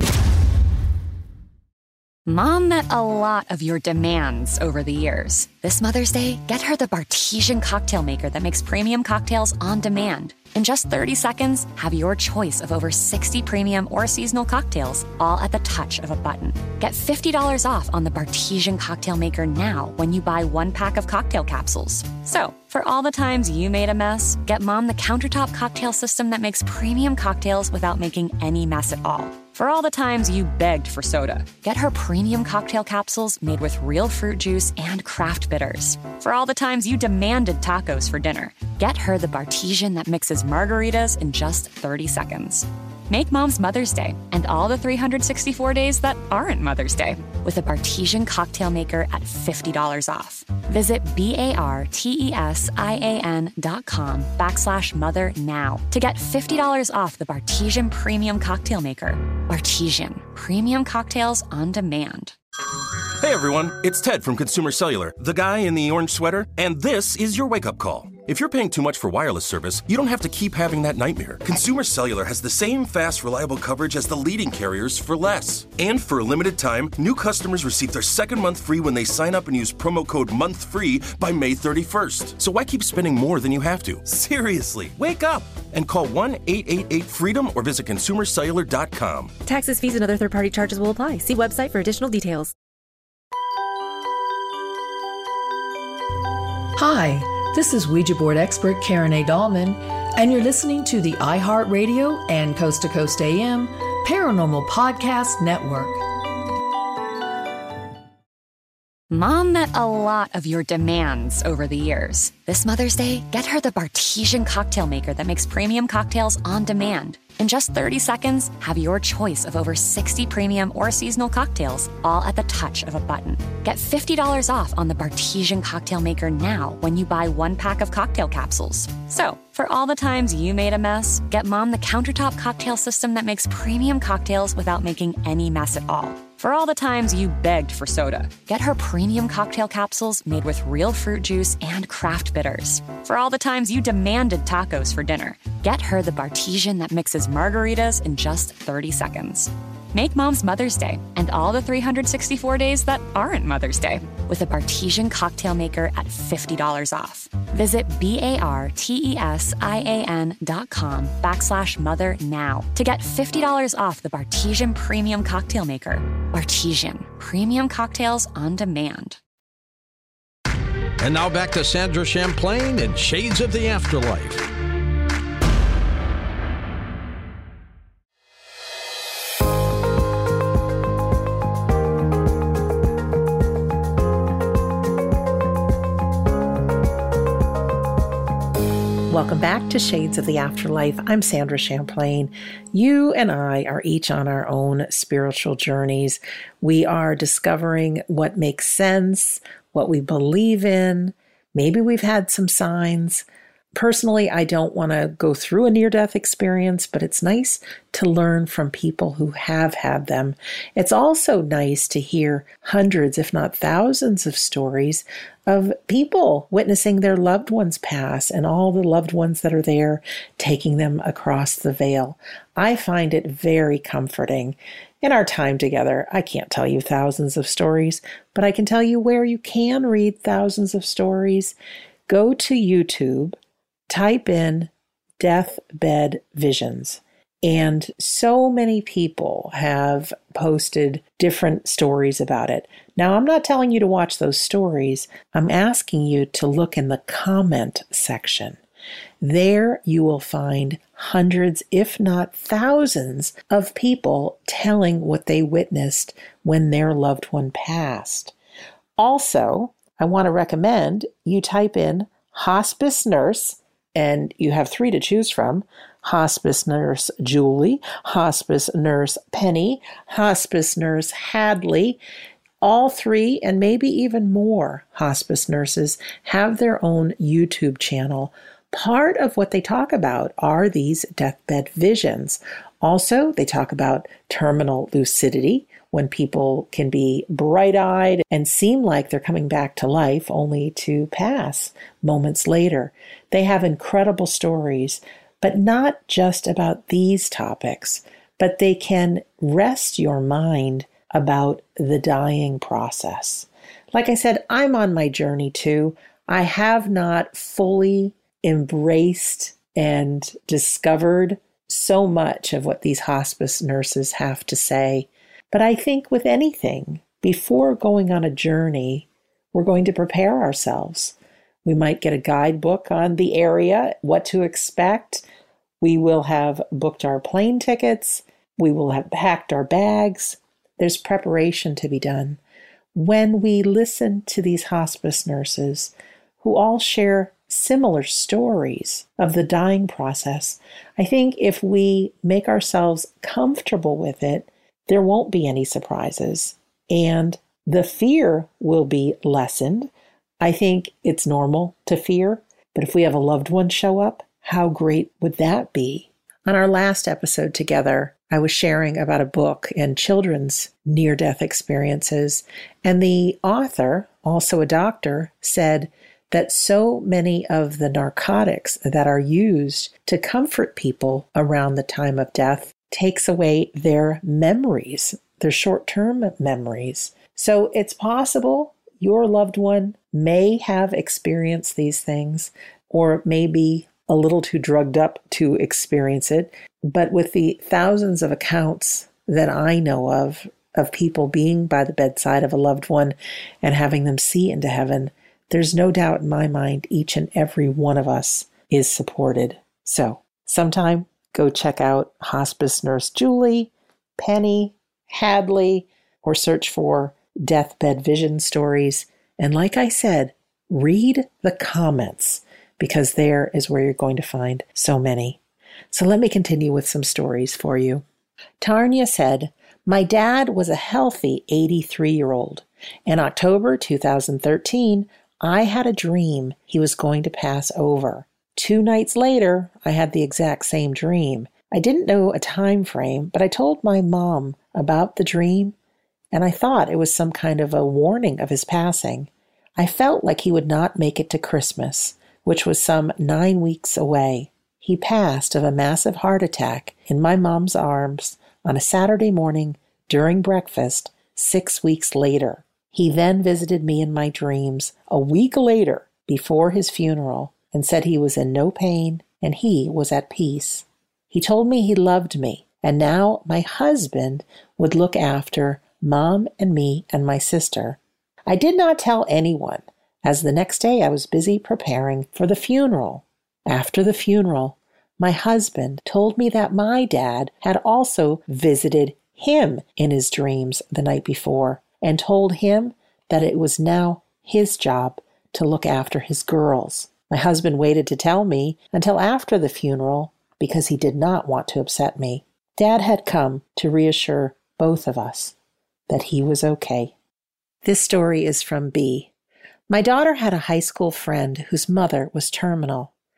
Mom met a lot of your demands over the years. This Mother's Day, get her the Bartesian cocktail maker that makes premium cocktails on demand. In just thirty seconds, have your choice of over sixty premium or seasonal cocktails, all at the touch of a button. Get fifty dollars off on the Bartesian cocktail maker now when you buy one pack of cocktail capsules. So, for all the times you made a mess, get Mom the countertop cocktail system that makes premium cocktails without making any mess at all. For all the times you begged for soda, get her premium cocktail capsules made with real fruit juice and craft bitters. For all the times you demanded tacos for dinner, get her the Bartesian that mixes margaritas in just thirty seconds. Make Mom's Mother's Day and all the three hundred sixty-four days that aren't Mother's Day with a Bartesian cocktail maker at fifty dollars off. Visit B-A-R-T-E-S-I-A-N dot com backslash mother now to get fifty dollars off the Bartesian Premium Cocktail Maker. Bartesian, premium cocktails on demand. Hey everyone, it's Ted from Consumer Cellular, the guy in the orange sweater, and this is your wake-up call. If you're paying too much for wireless service, you don't have to keep having that nightmare. Consumer Cellular has the same fast, reliable coverage as the leading carriers for less. And for a limited time, new customers receive their second month free when they sign up and use promo code MONTHFREE by May thirty-first. So why keep spending more than you have to? Seriously, wake up and call one eight eight eight FREEDOM or visit consumer cellular dot com. Taxes, fees, and other third-party charges will apply. See website for additional details. Hi, this is Ouija board expert Karen A. Dahlman, and you're listening to the iHeartRadio and Coast to Coast A M Paranormal Podcast Network. Mom met a lot of your demands over the years. This Mother's Day, get her the Bartesian cocktail maker that makes premium cocktails on demand. In just thirty seconds, have your choice of over sixty premium or seasonal cocktails, all at the touch of a button. Get fifty dollars off on the Bartesian cocktail maker now when you buy one pack of cocktail capsules. So, for all the times you made a mess, get Mom the countertop cocktail system that makes premium cocktails without making any mess at all. For all the times you begged for soda, get her premium cocktail capsules made with real fruit juice and craft bitters. For all the times you demanded tacos for dinner, get her the Bartesian that mixes margaritas in just thirty seconds. Make Mom's Mother's Day and all the three hundred sixty-four days that aren't Mother's Day with a Bartesian cocktail maker at fifty dollars off. Visit B-A-R-T-E-S-I-A-N dot com backslash mother now to get fifty dollars off the Bartesian Premium Cocktail Maker. Bartesian, premium cocktails on demand. And now back to Sandra Champlain and Shades of the Afterlife. Welcome back to Shades of the Afterlife. I'm Sandra Champlain. You and I are each on our own spiritual journeys. We are discovering what makes sense, what we believe in. Maybe we've had some signs. Personally, I don't want to go through a near-death experience, but it's nice to learn from people who have had them. It's also nice to hear hundreds, if not thousands, of stories of people witnessing their loved ones pass and all the loved ones that are there taking them across the veil. I find it very comforting. In our time together, I can't tell you thousands of stories, but I can tell you where you can read thousands of stories. Go to YouTube. Type in deathbed visions, and so many people have posted different stories about it. Now, I'm not telling you to watch those stories. I'm asking you to look in the comment section. There you will find hundreds, if not thousands, of people telling what they witnessed when their loved one passed. Also, I want to recommend you type in hospice nurse, and you have three to choose from: hospice nurse Julie, hospice nurse Penny, hospice nurse Hadley. All three, and maybe even more, hospice nurses have their own YouTube channel. Part of what they talk about are these deathbed visions. Also, they talk about terminal lucidity, when people can be bright-eyed and seem like they're coming back to life only to pass moments later. They have incredible stories, but not just about these topics, but they can rest your mind about the dying process. Like I said, I'm on my journey too. I have not fully embraced and discovered so much of what these hospice nurses have to say. But I think with anything, before going on a journey, we're going to prepare ourselves. We might get a guidebook on the area, what to expect. We will have booked our plane tickets. We will have packed our bags. There's preparation to be done. When we listen to these hospice nurses who all share similar stories of the dying process, I think if we make ourselves comfortable with it, there won't be any surprises, and the fear will be lessened. I think it's normal to fear, but if we have a loved one show up, how great would that be? On our last episode together, I was sharing about a book and children's near-death experiences, and the author, also a doctor, said that so many of the narcotics that are used to comfort people around the time of death takes away their memories, their short-term memories. So it's possible your loved one may have experienced these things, or may be a little too drugged up to experience it. But with the thousands of accounts that I know of, of people being by the bedside of a loved one and having them see into heaven, there's no doubt in my mind each and every one of us is supported. So sometime go check out Hospice Nurse Julie, Penny, Hadley, or search for Deathbed Vision Stories. And like I said, read the comments, because there is where you're going to find so many. So let me continue with some stories for you. Tarnia said, my dad was a healthy eighty-three-year-old. In October two thousand thirteen, I had a dream he was going to pass over. Two nights later, I had the exact same dream. I didn't know a time frame, but I told my mom about the dream, and I thought it was some kind of a warning of his passing. I felt like he would not make it to Christmas, which was some nine weeks away. He passed of a massive heart attack in my mom's arms on a Saturday morning during breakfast six weeks later. He then visited me in my dreams a week later before his funeral and said he was in no pain and he was at peace. He told me he loved me, and now my husband would look after Mom and me and my sister. I did not tell anyone, as the next day I was busy preparing for the funeral. After the funeral, my husband told me that my dad had also visited him in his dreams the night before and told him that it was now his job to look after his girls. My husband waited to tell me until after the funeral because he did not want to upset me. Dad had come to reassure both of us that he was okay. This story is from B. My daughter had a high school friend whose mother was terminal.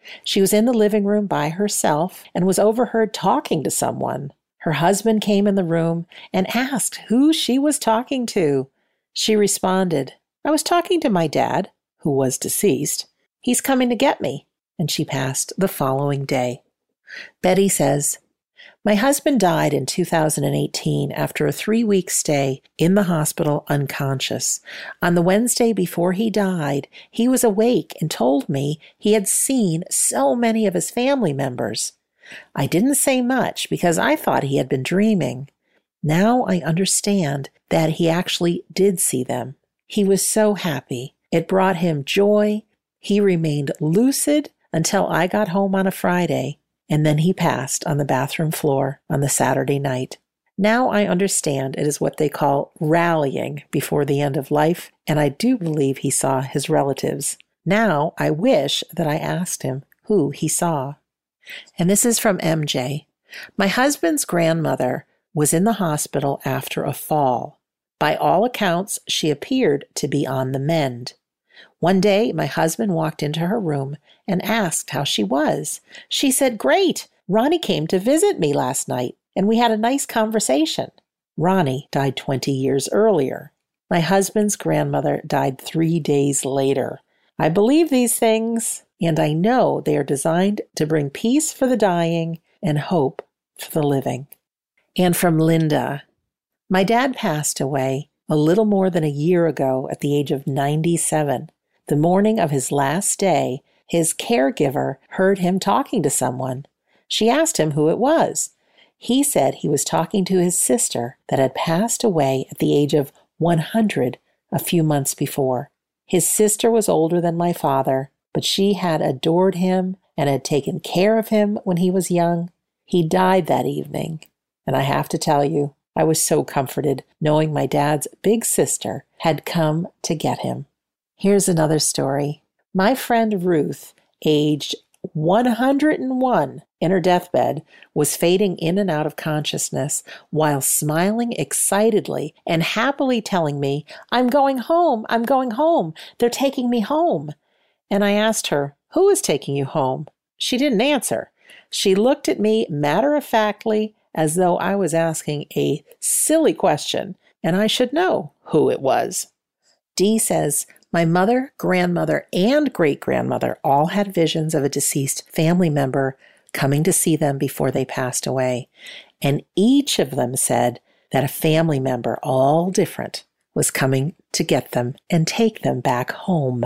She was in the living room by herself and was overheard talking to someone. Her husband came in the room and asked who she was talking to. She responded, "I was talking to my dad, who was deceased. He's coming to get me." And she passed the following day. Betty says, "My husband died in two thousand eighteen after a three-week stay in the hospital unconscious. On the Wednesday before he died, he was awake and told me he had seen so many of his family members. I didn't say much because I thought he had been dreaming. Now I understand that he actually did see them. He was so happy. It brought him joy. He remained lucid until I got home on a Friday, and then he passed on the bathroom floor on the Saturday night. Now I understand it is what they call rallying before the end of life, and I do believe he saw his relatives. Now I wish that I asked him who he saw." And this is from M J. "My husband's grandmother was in the hospital after a fall. By all accounts, she appeared to be on the mend. One day, my husband walked into her room and asked how she was. She said, 'Great, Ronnie came to visit me last night, and we had a nice conversation.' Ronnie died twenty years earlier. My husband's grandmother died three days later. I believe these things, and I know they are designed to bring peace for the dying and hope for the living." And from Linda, "My dad passed away a little more than a year ago at the age of ninety-seven. The morning of his last day, his caregiver heard him talking to someone. She asked him who it was. He said he was talking to his sister that had passed away at the age of one hundred a few months before. His sister was older than my father, but she had adored him and had taken care of him when he was young. He died that evening, and I have to tell you, I was so comforted knowing my dad's big sister had come to get him." Here's another story. My friend Ruth, aged one hundred one, in her deathbed, was fading in and out of consciousness while smiling excitedly and happily telling me, "I'm going home, I'm going home, they're taking me home." And I asked her, "Who is taking you home?" She didn't answer. She looked at me matter-of-factly as though I was asking a silly question, and I should know who it was. Dee says, "My mother, grandmother, and great-grandmother all had visions of a deceased family member coming to see them before they passed away, and each of them said that a family member, all different, was coming to get them and take them back home."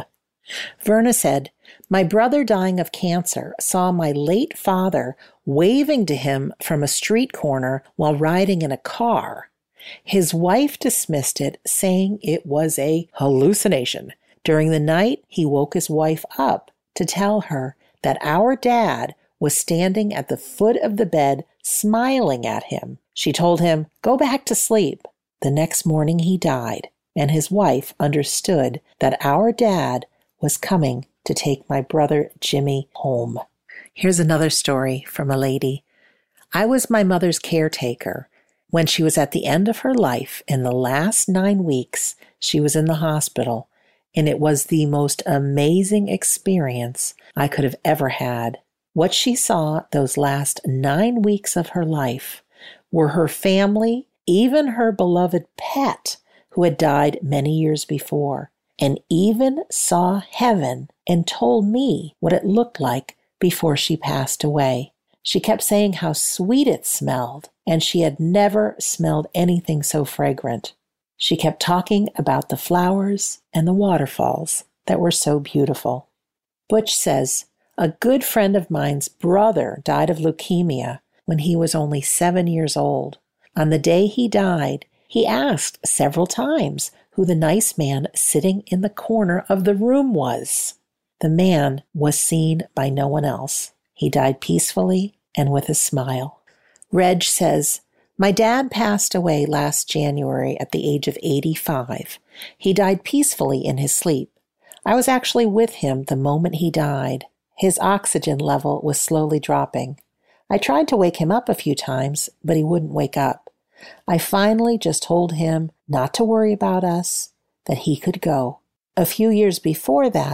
Verna said, "My brother dying of cancer saw my late father waving to him from a street corner while riding in a car. His wife dismissed it, saying it was a hallucination. During the night, he woke his wife up to tell her that our dad was standing at the foot of the bed smiling at him. She told him, 'Go back to sleep.' The next morning he died, and his wife understood that our dad was coming to take my brother Jimmy home." Here's another story from a lady. "I was my mother's caretaker. When she was at the end of her life, in the last nine weeks, she was in the hospital, and it was the most amazing experience I could have ever had. What she saw those last nine weeks of her life were her family, even her beloved pet, who had died many years before, and even saw heaven and told me what it looked like before she passed away. She kept saying how sweet it smelled, and she had never smelled anything so fragrant. She kept talking about the flowers and the waterfalls that were so beautiful." Butch says, "A good friend of mine's brother died of leukemia when he was only seven years old. On the day he died, he asked several times who the nice man sitting in the corner of the room was. The man was seen by no one else. He died peacefully and with a smile." Reg says, "My dad passed away last January at the age of eighty-five. He died peacefully in his sleep. I was actually with him the moment he died. His oxygen level was slowly dropping. I tried to wake him up a few times, but he wouldn't wake up. I finally just told him not to worry about us, that he could go. A few years before that,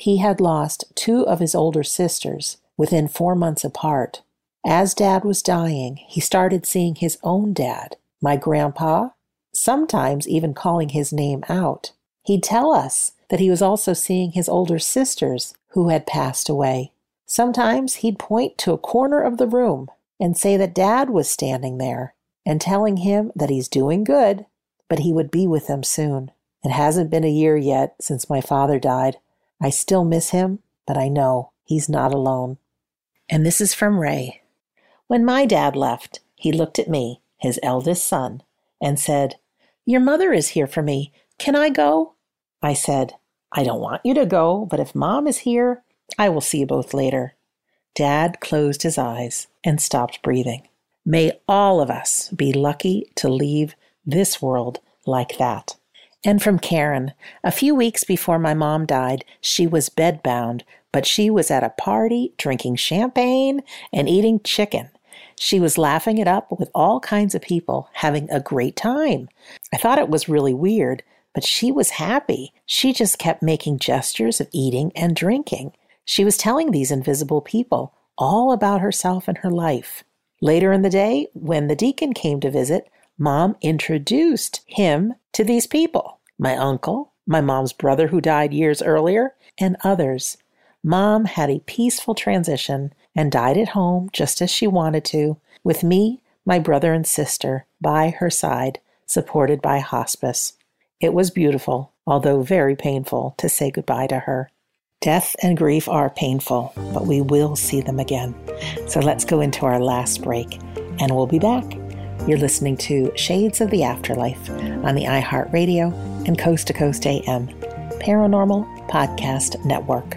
He had lost two of his older sisters within four months apart. As Dad was dying, he started seeing his own dad, my grandpa, sometimes even calling his name out. He'd tell us that he was also seeing his older sisters who had passed away. Sometimes he'd point to a corner of the room and say that Dad was standing there and telling him that he's doing good, but he would be with them soon. It hasn't been a year yet since my father died. I still miss him, but I know he's not alone. And this is from Ray. When my dad left, he looked at me, his eldest son, and said, "Your mother is here for me. Can I go?" I said, "I don't want you to go, but if Mom is here, I will see you both later." Dad closed his eyes and stopped breathing. May all of us be lucky to leave this world like that. And from Karen, a few weeks before my mom died, she was bedbound, but she was at a party drinking champagne and eating chicken. She was laughing it up with all kinds of people, having a great time. I thought it was really weird, but she was happy. She just kept making gestures of eating and drinking. She was telling these invisible people all about herself and her life. Later in the day, when the deacon came to visit, Mom introduced him to these people. My uncle, my mom's brother who died years earlier, and others. Mom had a peaceful transition and died at home just as she wanted to, with me, my brother and sister, by her side, supported by hospice. It was beautiful, although very painful, to say goodbye to her. Death and grief are painful, but we will see them again. So let's go into our last break, and we'll be back. You're listening to Shades of the Afterlife on the iHeartRadio and Coast to Coast A M Paranormal Podcast Network.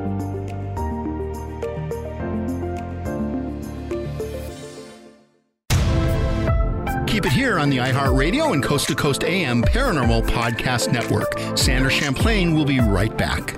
Keep it here on the iHeartRadio and Coast to Coast A M Paranormal Podcast Network. Sandra Champlain will be right back.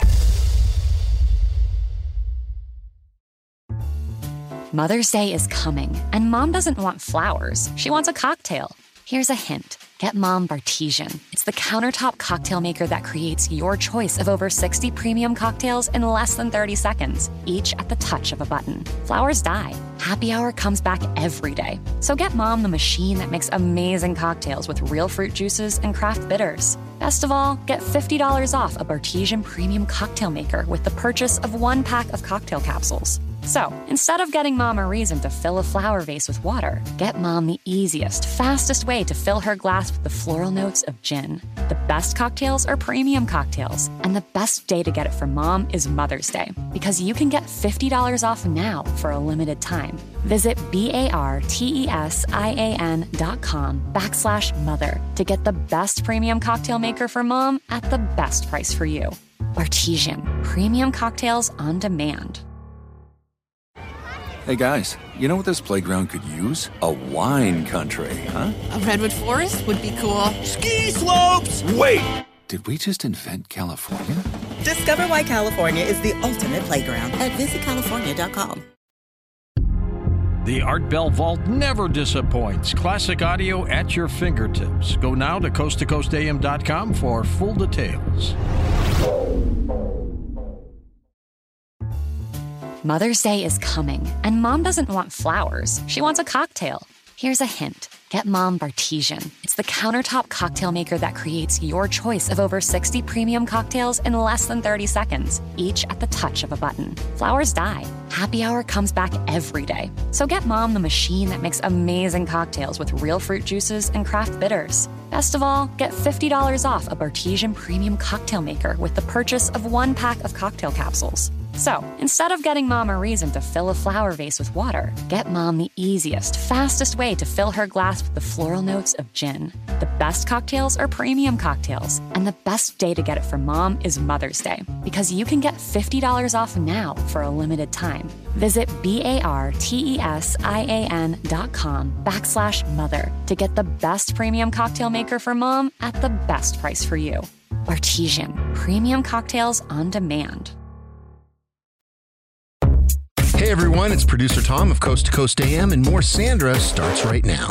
Mother's Day is coming, and Mom doesn't want flowers. She wants a cocktail. Here's a hint. Get Mom Bartesian. It's the countertop cocktail maker that creates your choice of over sixty premium cocktails in less than thirty seconds, each at the touch of a button. Flowers die. Happy Hour comes back every day. So get Mom the machine that makes amazing cocktails with real fruit juices and craft bitters. Best of all, get fifty dollars off a Bartesian premium cocktail maker with the purchase of one pack of cocktail capsules. So, instead of getting Mom a reason to fill a flower vase with water, get Mom the easiest, fastest way to fill her glass with the floral notes of gin. The best cocktails are premium cocktails, and the best day to get it for Mom is Mother's Day, because you can get fifty dollars off now for a limited time. Visit B-A-R-T-E-S-I-A-N dot com backslash mother to get the best premium cocktail maker for Mom at the best price for you. Bartesian, premium cocktails on demand. Hey guys, you know what this playground could use? A wine country, huh? A redwood forest would be cool. Ski slopes! Wait! Did we just invent California? Discover why California is the ultimate playground at visit california dot com. The Art Bell Vault never disappoints. Classic audio at your fingertips. Go now to coast to coast A M dot com for full details. Mother's Day is coming, and Mom doesn't want flowers. She wants a cocktail. Here's a hint. Get Mom Bartesian. It's the countertop cocktail maker that creates your choice of over sixty premium cocktails in less than thirty seconds, each at the touch of a button. Flowers die. Happy Hour comes back every day. So get Mom the machine that makes amazing cocktails with real fruit juices and craft bitters. Best of all, get fifty dollars off a Bartesian premium cocktail maker with the purchase of one pack of cocktail capsules. So, instead of getting Mom a reason to fill a flower vase with water, get Mom the easiest, fastest way to fill her glass with the floral notes of gin. The best cocktails are premium cocktails, and the best day to get it for Mom is Mother's Day, because you can get fifty dollars off now for a limited time. Visit B-A-R-T-E-S-I-A-N dot com backslash mother to get the best premium cocktail maker for Mom at the best price for you. Bartesian, premium cocktails on demand. Hey everyone, it's producer Tom of Coast to Coast A M, and more Sandra starts right now.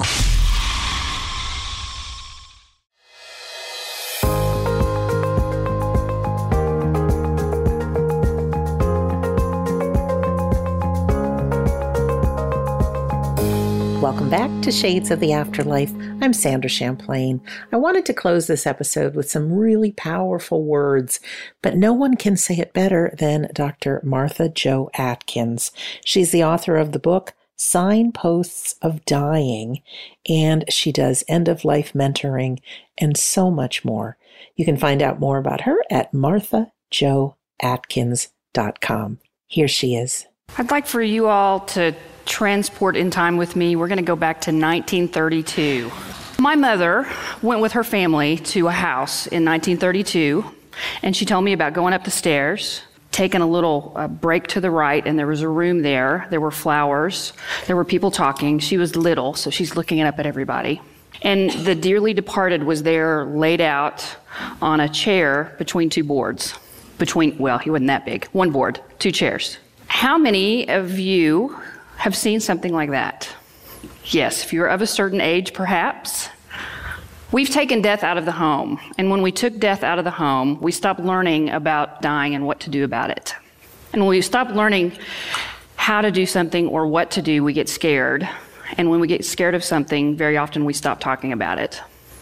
Welcome back to Shades of the Afterlife. I'm Sandra Champlain. I wanted to close this episode with some really powerful words, but no one can say it better than Doctor Martha Jo Atkins. She's the author of the book Signposts of Dying, and she does end-of-life mentoring and so much more. You can find out more about her at martha jo atkins dot com. Here she is. I'd like for you all to transport in time with me. We're going to go back to nineteen thirty-two. My mother went with her family to a house in nineteen thirty-two, and she told me about going up the stairs, taking a little uh, break to the right, and there was a room there. There were flowers. There were people talking. She was little, so she's looking up at everybody. And the dearly departed was there laid out on a chair between two boards. Between, well, he wasn't that big. One board, two chairs. How many of you have seen something like that? Yes, if you're of a certain age, perhaps. We've taken death out of the home, and when we took death out of the home, we stopped learning about dying and what to do about it. And when we stop learning how to do something or what to do, we get scared. And when we get scared of something, very often we stop talking about it.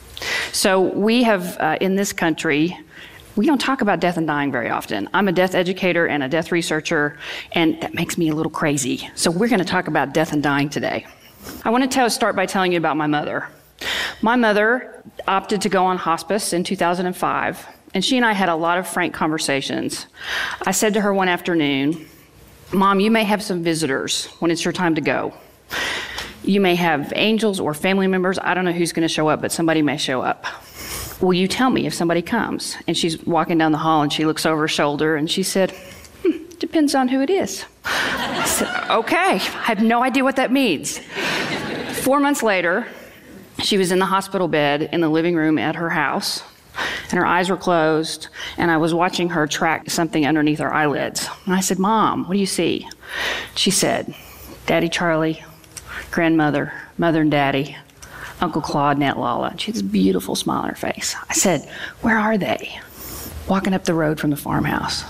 So we have, uh, in this country, we don't talk about death and dying very often. I'm a death educator and a death researcher, and that makes me a little crazy. So we're going to talk about death and dying today. I want to tell, start by telling you about my mother. My mother opted to go on hospice in two thousand five, and she and I had a lot of frank conversations. I said to her one afternoon, Mom, you may have some visitors when it's your time to go. You may have angels or family members. I don't know who's going to show up, but somebody may show up. Will you tell me if somebody comes? And she's walking down the hall, and she looks over her shoulder, and she said, hmm, depends on who it is. I said, okay, I have no idea what that means. Four months later, she was in the hospital bed in the living room at her house, and her eyes were closed, and I was watching her track something underneath her eyelids. And I said, Mom, what do you see? She said, Daddy Charlie, grandmother, mother and daddy, Uncle Claude and Aunt Lala. And she had this beautiful smile on her face. I said, where are they? Walking up the road from the farmhouse.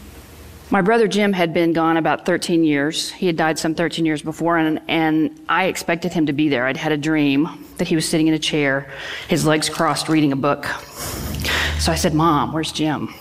My brother Jim had been gone about thirteen years. He had died some thirteen years before, and, and I expected him to be there. I'd had a dream that he was sitting in a chair, his legs crossed, reading a book. So I said, Mom, where's Jim?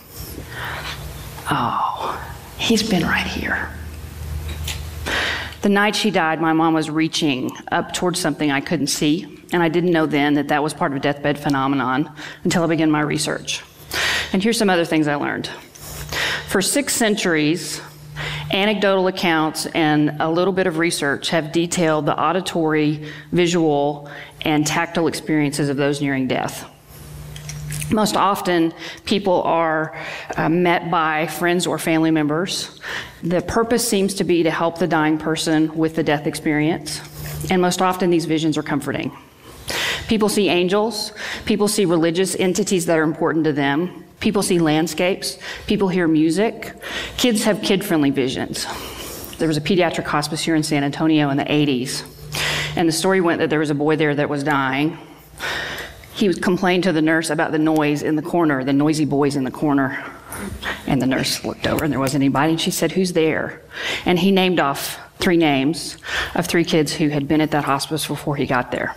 Oh, he's been right here. The night she died, my mom was reaching up towards something I couldn't see, and I didn't know then that that was part of a deathbed phenomenon until I began my research. And here's some other things I learned. For six centuries, anecdotal accounts and a little bit of research have detailed the auditory, visual, and tactile experiences of those nearing death. Most often, people are uh, met by friends or family members. The purpose seems to be to help the dying person with the death experience, and most often these visions are comforting. People see angels, people see religious entities that are important to them, people see landscapes, people hear music. Kids have kid-friendly visions. There was a pediatric hospice here in San Antonio in the eighties, and the story went that there was a boy there that was dying. He was complained to the nurse about the noise in the corner, the noisy boys in the corner. And the nurse looked over and there wasn't anybody, and she said, who's there? And he named off three names of three kids who had been at that hospice before he got there.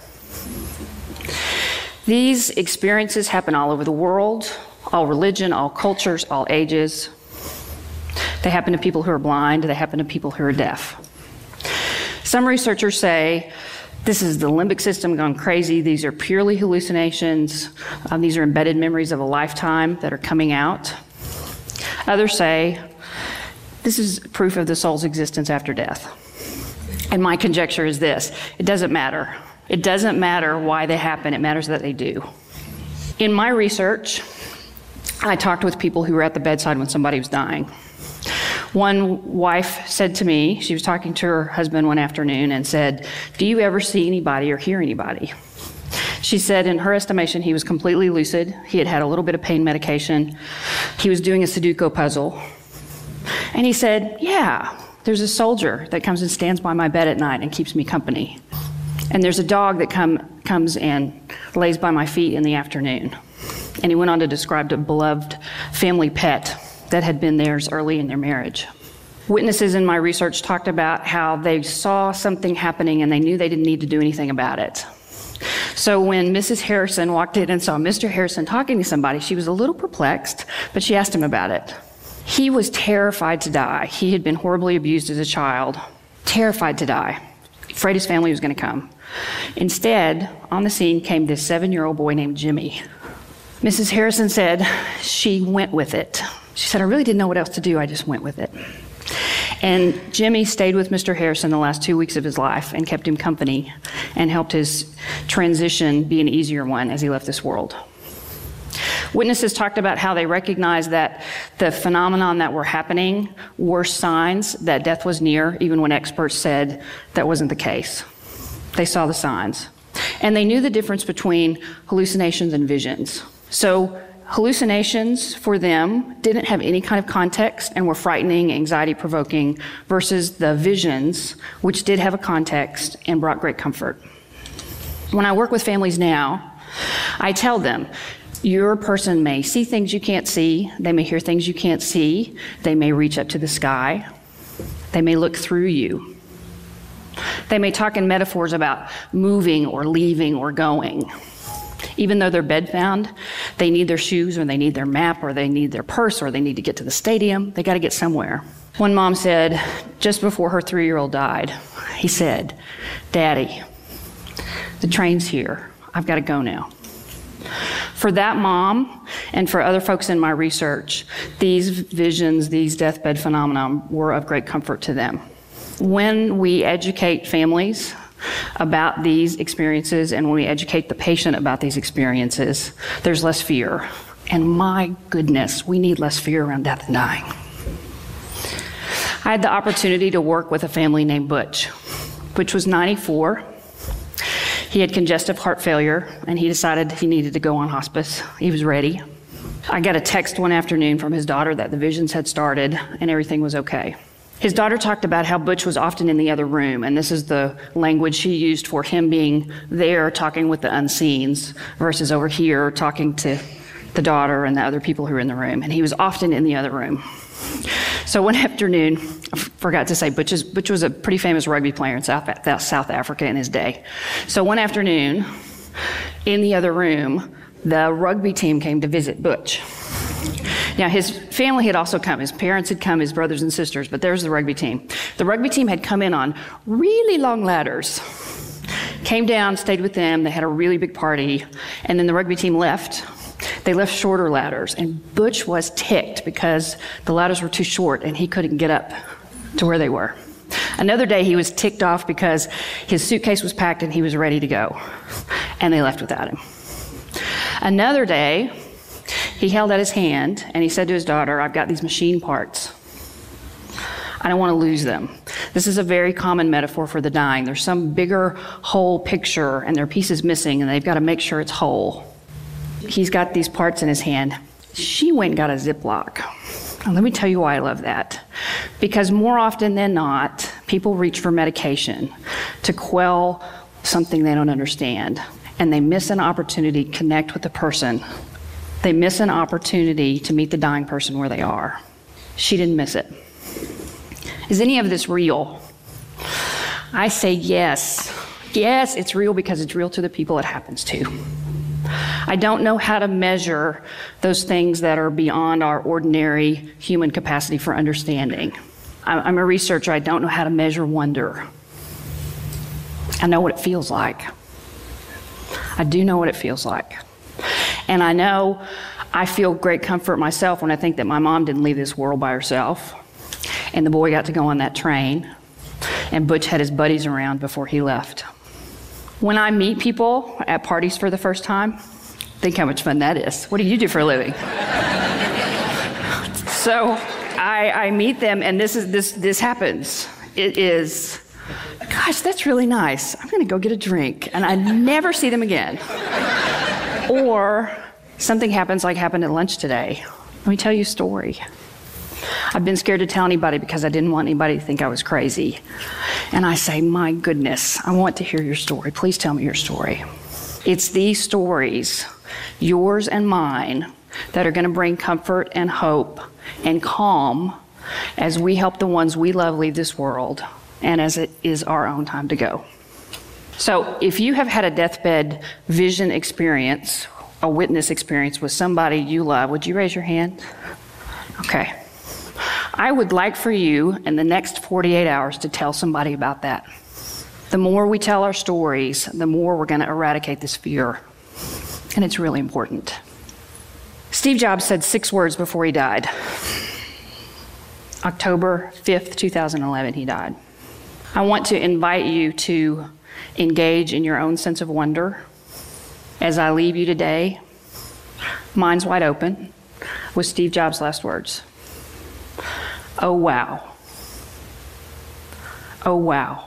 These experiences happen all over the world, all religion, all cultures, all ages. They happen to people who are blind, they happen to people who are deaf. Some researchers say this is the limbic system gone crazy. These are purely hallucinations. Um, these are embedded memories of a lifetime that are coming out. Others say this is proof of the soul's existence after death. And my conjecture is this: it doesn't matter. It doesn't matter why they happen, it matters that they do. In my research, I talked with people who were at the bedside when somebody was dying. One wife said to me, she was talking to her husband one afternoon and said, do you ever see anybody or hear anybody? She said in her estimation, he was completely lucid. He had had a little bit of pain medication. He was doing a Sudoku puzzle. And he said, yeah, there's a soldier that comes and stands by my bed at night and keeps me company. And there's a dog that come, comes and lays by my feet in the afternoon. And he went on to describe a beloved family pet that had been theirs early in their marriage. Witnesses in my research talked about how they saw something happening and they knew they didn't need to do anything about it. So when Missus Harrison walked in and saw Mister Harrison talking to somebody, she was a little perplexed, but she asked him about it. He was terrified to die. He had been horribly abused as a child, terrified to die, afraid his family was going to come. Instead, on the scene came this seven-year-old boy named Jimmy. Missus Harrison said she went with it. She said, I really didn't know what else to do, I just went with it. And Jimmy stayed with Mister Harrison the last two weeks of his life and kept him company and helped his transition be an easier one as he left this world. Witnesses talked about how they recognized that the phenomenon that were happening were signs that death was near, even when experts said that wasn't the case. They saw the signs. And they knew the difference between hallucinations and visions. So hallucinations for them didn't have any kind of context and were frightening, anxiety-provoking, versus the visions, which did have a context and brought great comfort. When I work with families now, I tell them, your person may see things you can't see, they may hear things you can't see, they may reach up to the sky, they may look through you. They may talk in metaphors about moving or leaving or going. Even though they're bedbound, they need their shoes or they need their map or they need their purse or they need to get to the stadium. They got to get somewhere. One mom said, just before her three-year-old died, he said, Daddy, the train's here. I've got to go now. For that mom and for other folks in my research, these visions, these deathbed phenomena were of great comfort to them. When we educate families about these experiences and when we educate the patient about these experiences, there's less fear. And my goodness, we need less fear around death and dying. I had the opportunity to work with a family named Butch. Butch was ninety-four. He had congestive heart failure, and he decided he needed to go on hospice. He was ready. I got a text one afternoon from his daughter that the visions had started and everything was okay. His daughter talked about how Butch was often in the other room, and this is the language she used for him being there talking with the unseens versus over here talking to the daughter and the other people who were in the room, and he was often in the other room. So one afternoon, I forgot to say, Butch, is, Butch was a pretty famous rugby player in South, South Africa in his day. So one afternoon, in the other room, the rugby team came to visit Butch. Now, his family had also come. His parents had come, his brothers and sisters, but there's the rugby team. The rugby team had come in on really long ladders, came down, stayed with them. They had a really big party, and then the rugby team left. They left shorter ladders, and Butch was ticked because the ladders were too short and he couldn't get up to where they were. Another day, he was ticked off because his suitcase was packed and he was ready to go, and they left without him. Another day, he held out his hand and he said to his daughter, I've got these machine parts. I don't want to lose them. This is a very common metaphor for the dying. There's some bigger whole picture and there are pieces missing and they've got to make sure it's whole. He's got these parts in his hand. She went and got a Ziploc. And let me tell you why I love that. Because more often than not, people reach for medication to quell something they don't understand. And they miss an opportunity to connect with the person. They miss an opportunity to meet the dying person where they are. She didn't miss it. Is any of this real? I say yes. Yes, it's real because it's real to the people it happens to. I don't know how to measure those things that are beyond our ordinary human capacity for understanding. I'm a researcher. I don't know how to measure wonder. I know what it feels like. I do know what it feels like. And I know I feel great comfort myself when I think that my mom didn't leave this world by herself. And the boy got to go on that train. And Butch had his buddies around before he left. When I meet people at parties for the first time, think how much fun that is. What do you do for a living? So I, I meet them, and this is this this happens. It is, gosh, that's really nice. I'm going to go get a drink, and I never see them again. Or something happens like happened at lunch today. Let me tell you a story. I've been scared to tell anybody because I didn't want anybody to think I was crazy. And I say, my goodness, I want to hear your story. Please tell me your story. It's these stories, yours and mine, that are going to bring comfort and hope and calm as we help the ones we love leave this world, and as it is our own time to go. So if you have had a deathbed vision experience, a witness experience with somebody you love, would you raise your hand? Okay. I would like for you in the next forty-eight hours to tell somebody about that. The more we tell our stories, the more we're going to eradicate this fear. And it's really important. Steve Jobs said six words before he died. October fifth, two thousand eleven, he died. I want to invite you to engage in your own sense of wonder as I leave you today, minds wide open, with Steve Jobs' last words. Oh, wow. Oh, wow.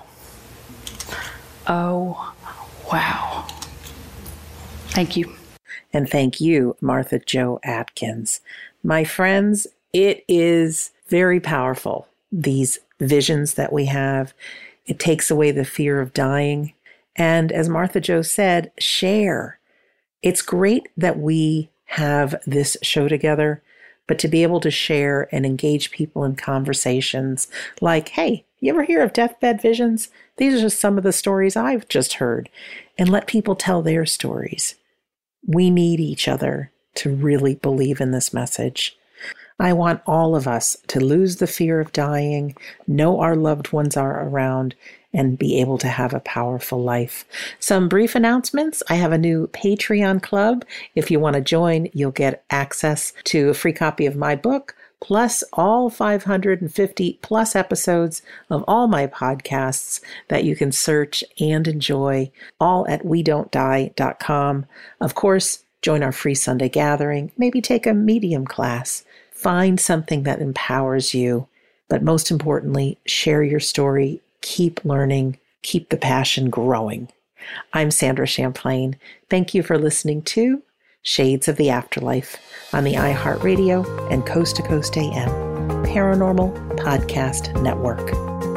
Oh, wow. Thank you. And thank you, Martha Jo Atkins. My friends, it is very powerful, these visions that we have. It takes away the fear of dying. And as Martha Jo said, share. It's great that we have this show together, but to be able to share and engage people in conversations like, hey, you ever hear of deathbed visions? These are just some of the stories I've just heard. And let people tell their stories. We need each other to really believe in this message. I want all of us to lose the fear of dying, know our loved ones are around, and be able to have a powerful life. Some brief announcements. I have a new Patreon club. If you want to join, you'll get access to a free copy of my book, plus all five hundred fifty plus episodes of all my podcasts that you can search and enjoy, all at we don't die dot com. Of course, join our free Sunday gathering. Maybe take a medium class. Find something that empowers you. But most importantly, share your story. Keep learning. Keep the passion growing. I'm Sandra Champlain. Thank you for listening to Shades of the Afterlife on the iHeartRadio and Coast to Coast A M Paranormal Podcast Network.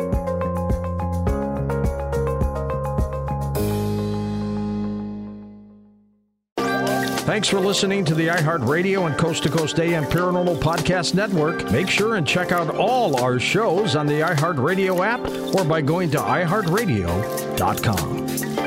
Thanks for listening to the iHeartRadio and Coast to Coast A M Paranormal Podcast Network. Make sure and check out all our shows on the iHeartRadio app or by going to i heart radio dot com.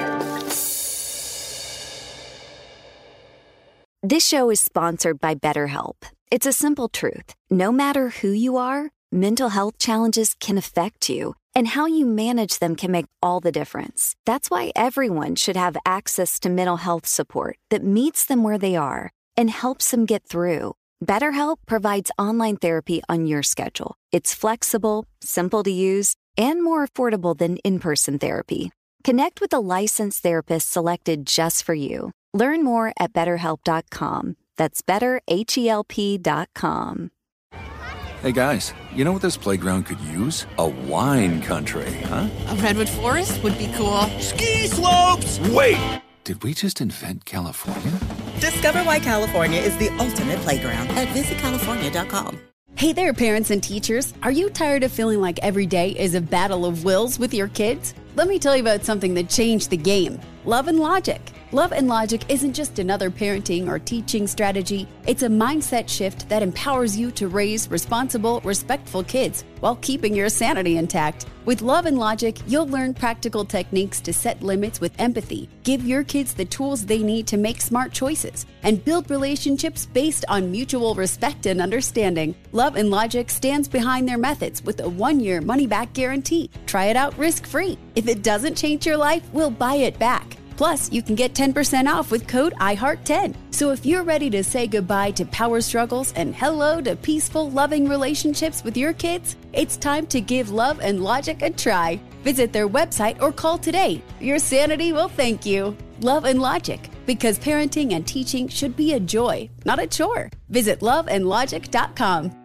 This show is sponsored by BetterHelp. It's a simple truth. No matter who you are, mental health challenges can affect you, and how you manage them can make all the difference. That's why everyone should have access to mental health support that meets them where they are and helps them get through. BetterHelp provides online therapy on your schedule. It's flexible, simple to use, and more affordable than in-person therapy. Connect with a licensed therapist selected just for you. Learn more at better help dot com. That's better help dot com. Hey guys, you know what this playground could use? A wine country, huh? A redwood forest would be cool. Ski slopes! Wait! Did we just invent California? Discover why California is the ultimate playground at visit california dot com. Hey there, parents and teachers. Are you tired of feeling like every day is a battle of wills with your kids? Let me tell you about something that changed the game. Love and Logic. Love and Logic isn't just another parenting or teaching strategy. It's a mindset shift that empowers you to raise responsible, respectful kids while keeping your sanity intact. With Love and Logic, you'll learn practical techniques to set limits with empathy, give your kids the tools they need to make smart choices, and build relationships based on mutual respect and understanding. Love and Logic stands behind their methods with a one-year money-back guarantee. Try it out risk-free. If it doesn't change your life, we'll buy it back. Plus, you can get ten percent off with code I heart ten. So if you're ready to say goodbye to power struggles and hello to peaceful, loving relationships with your kids, it's time to give Love and Logic a try. Visit their website or call today. Your sanity will thank you. Love and Logic, because parenting and teaching should be a joy, not a chore. Visit love and logic dot com.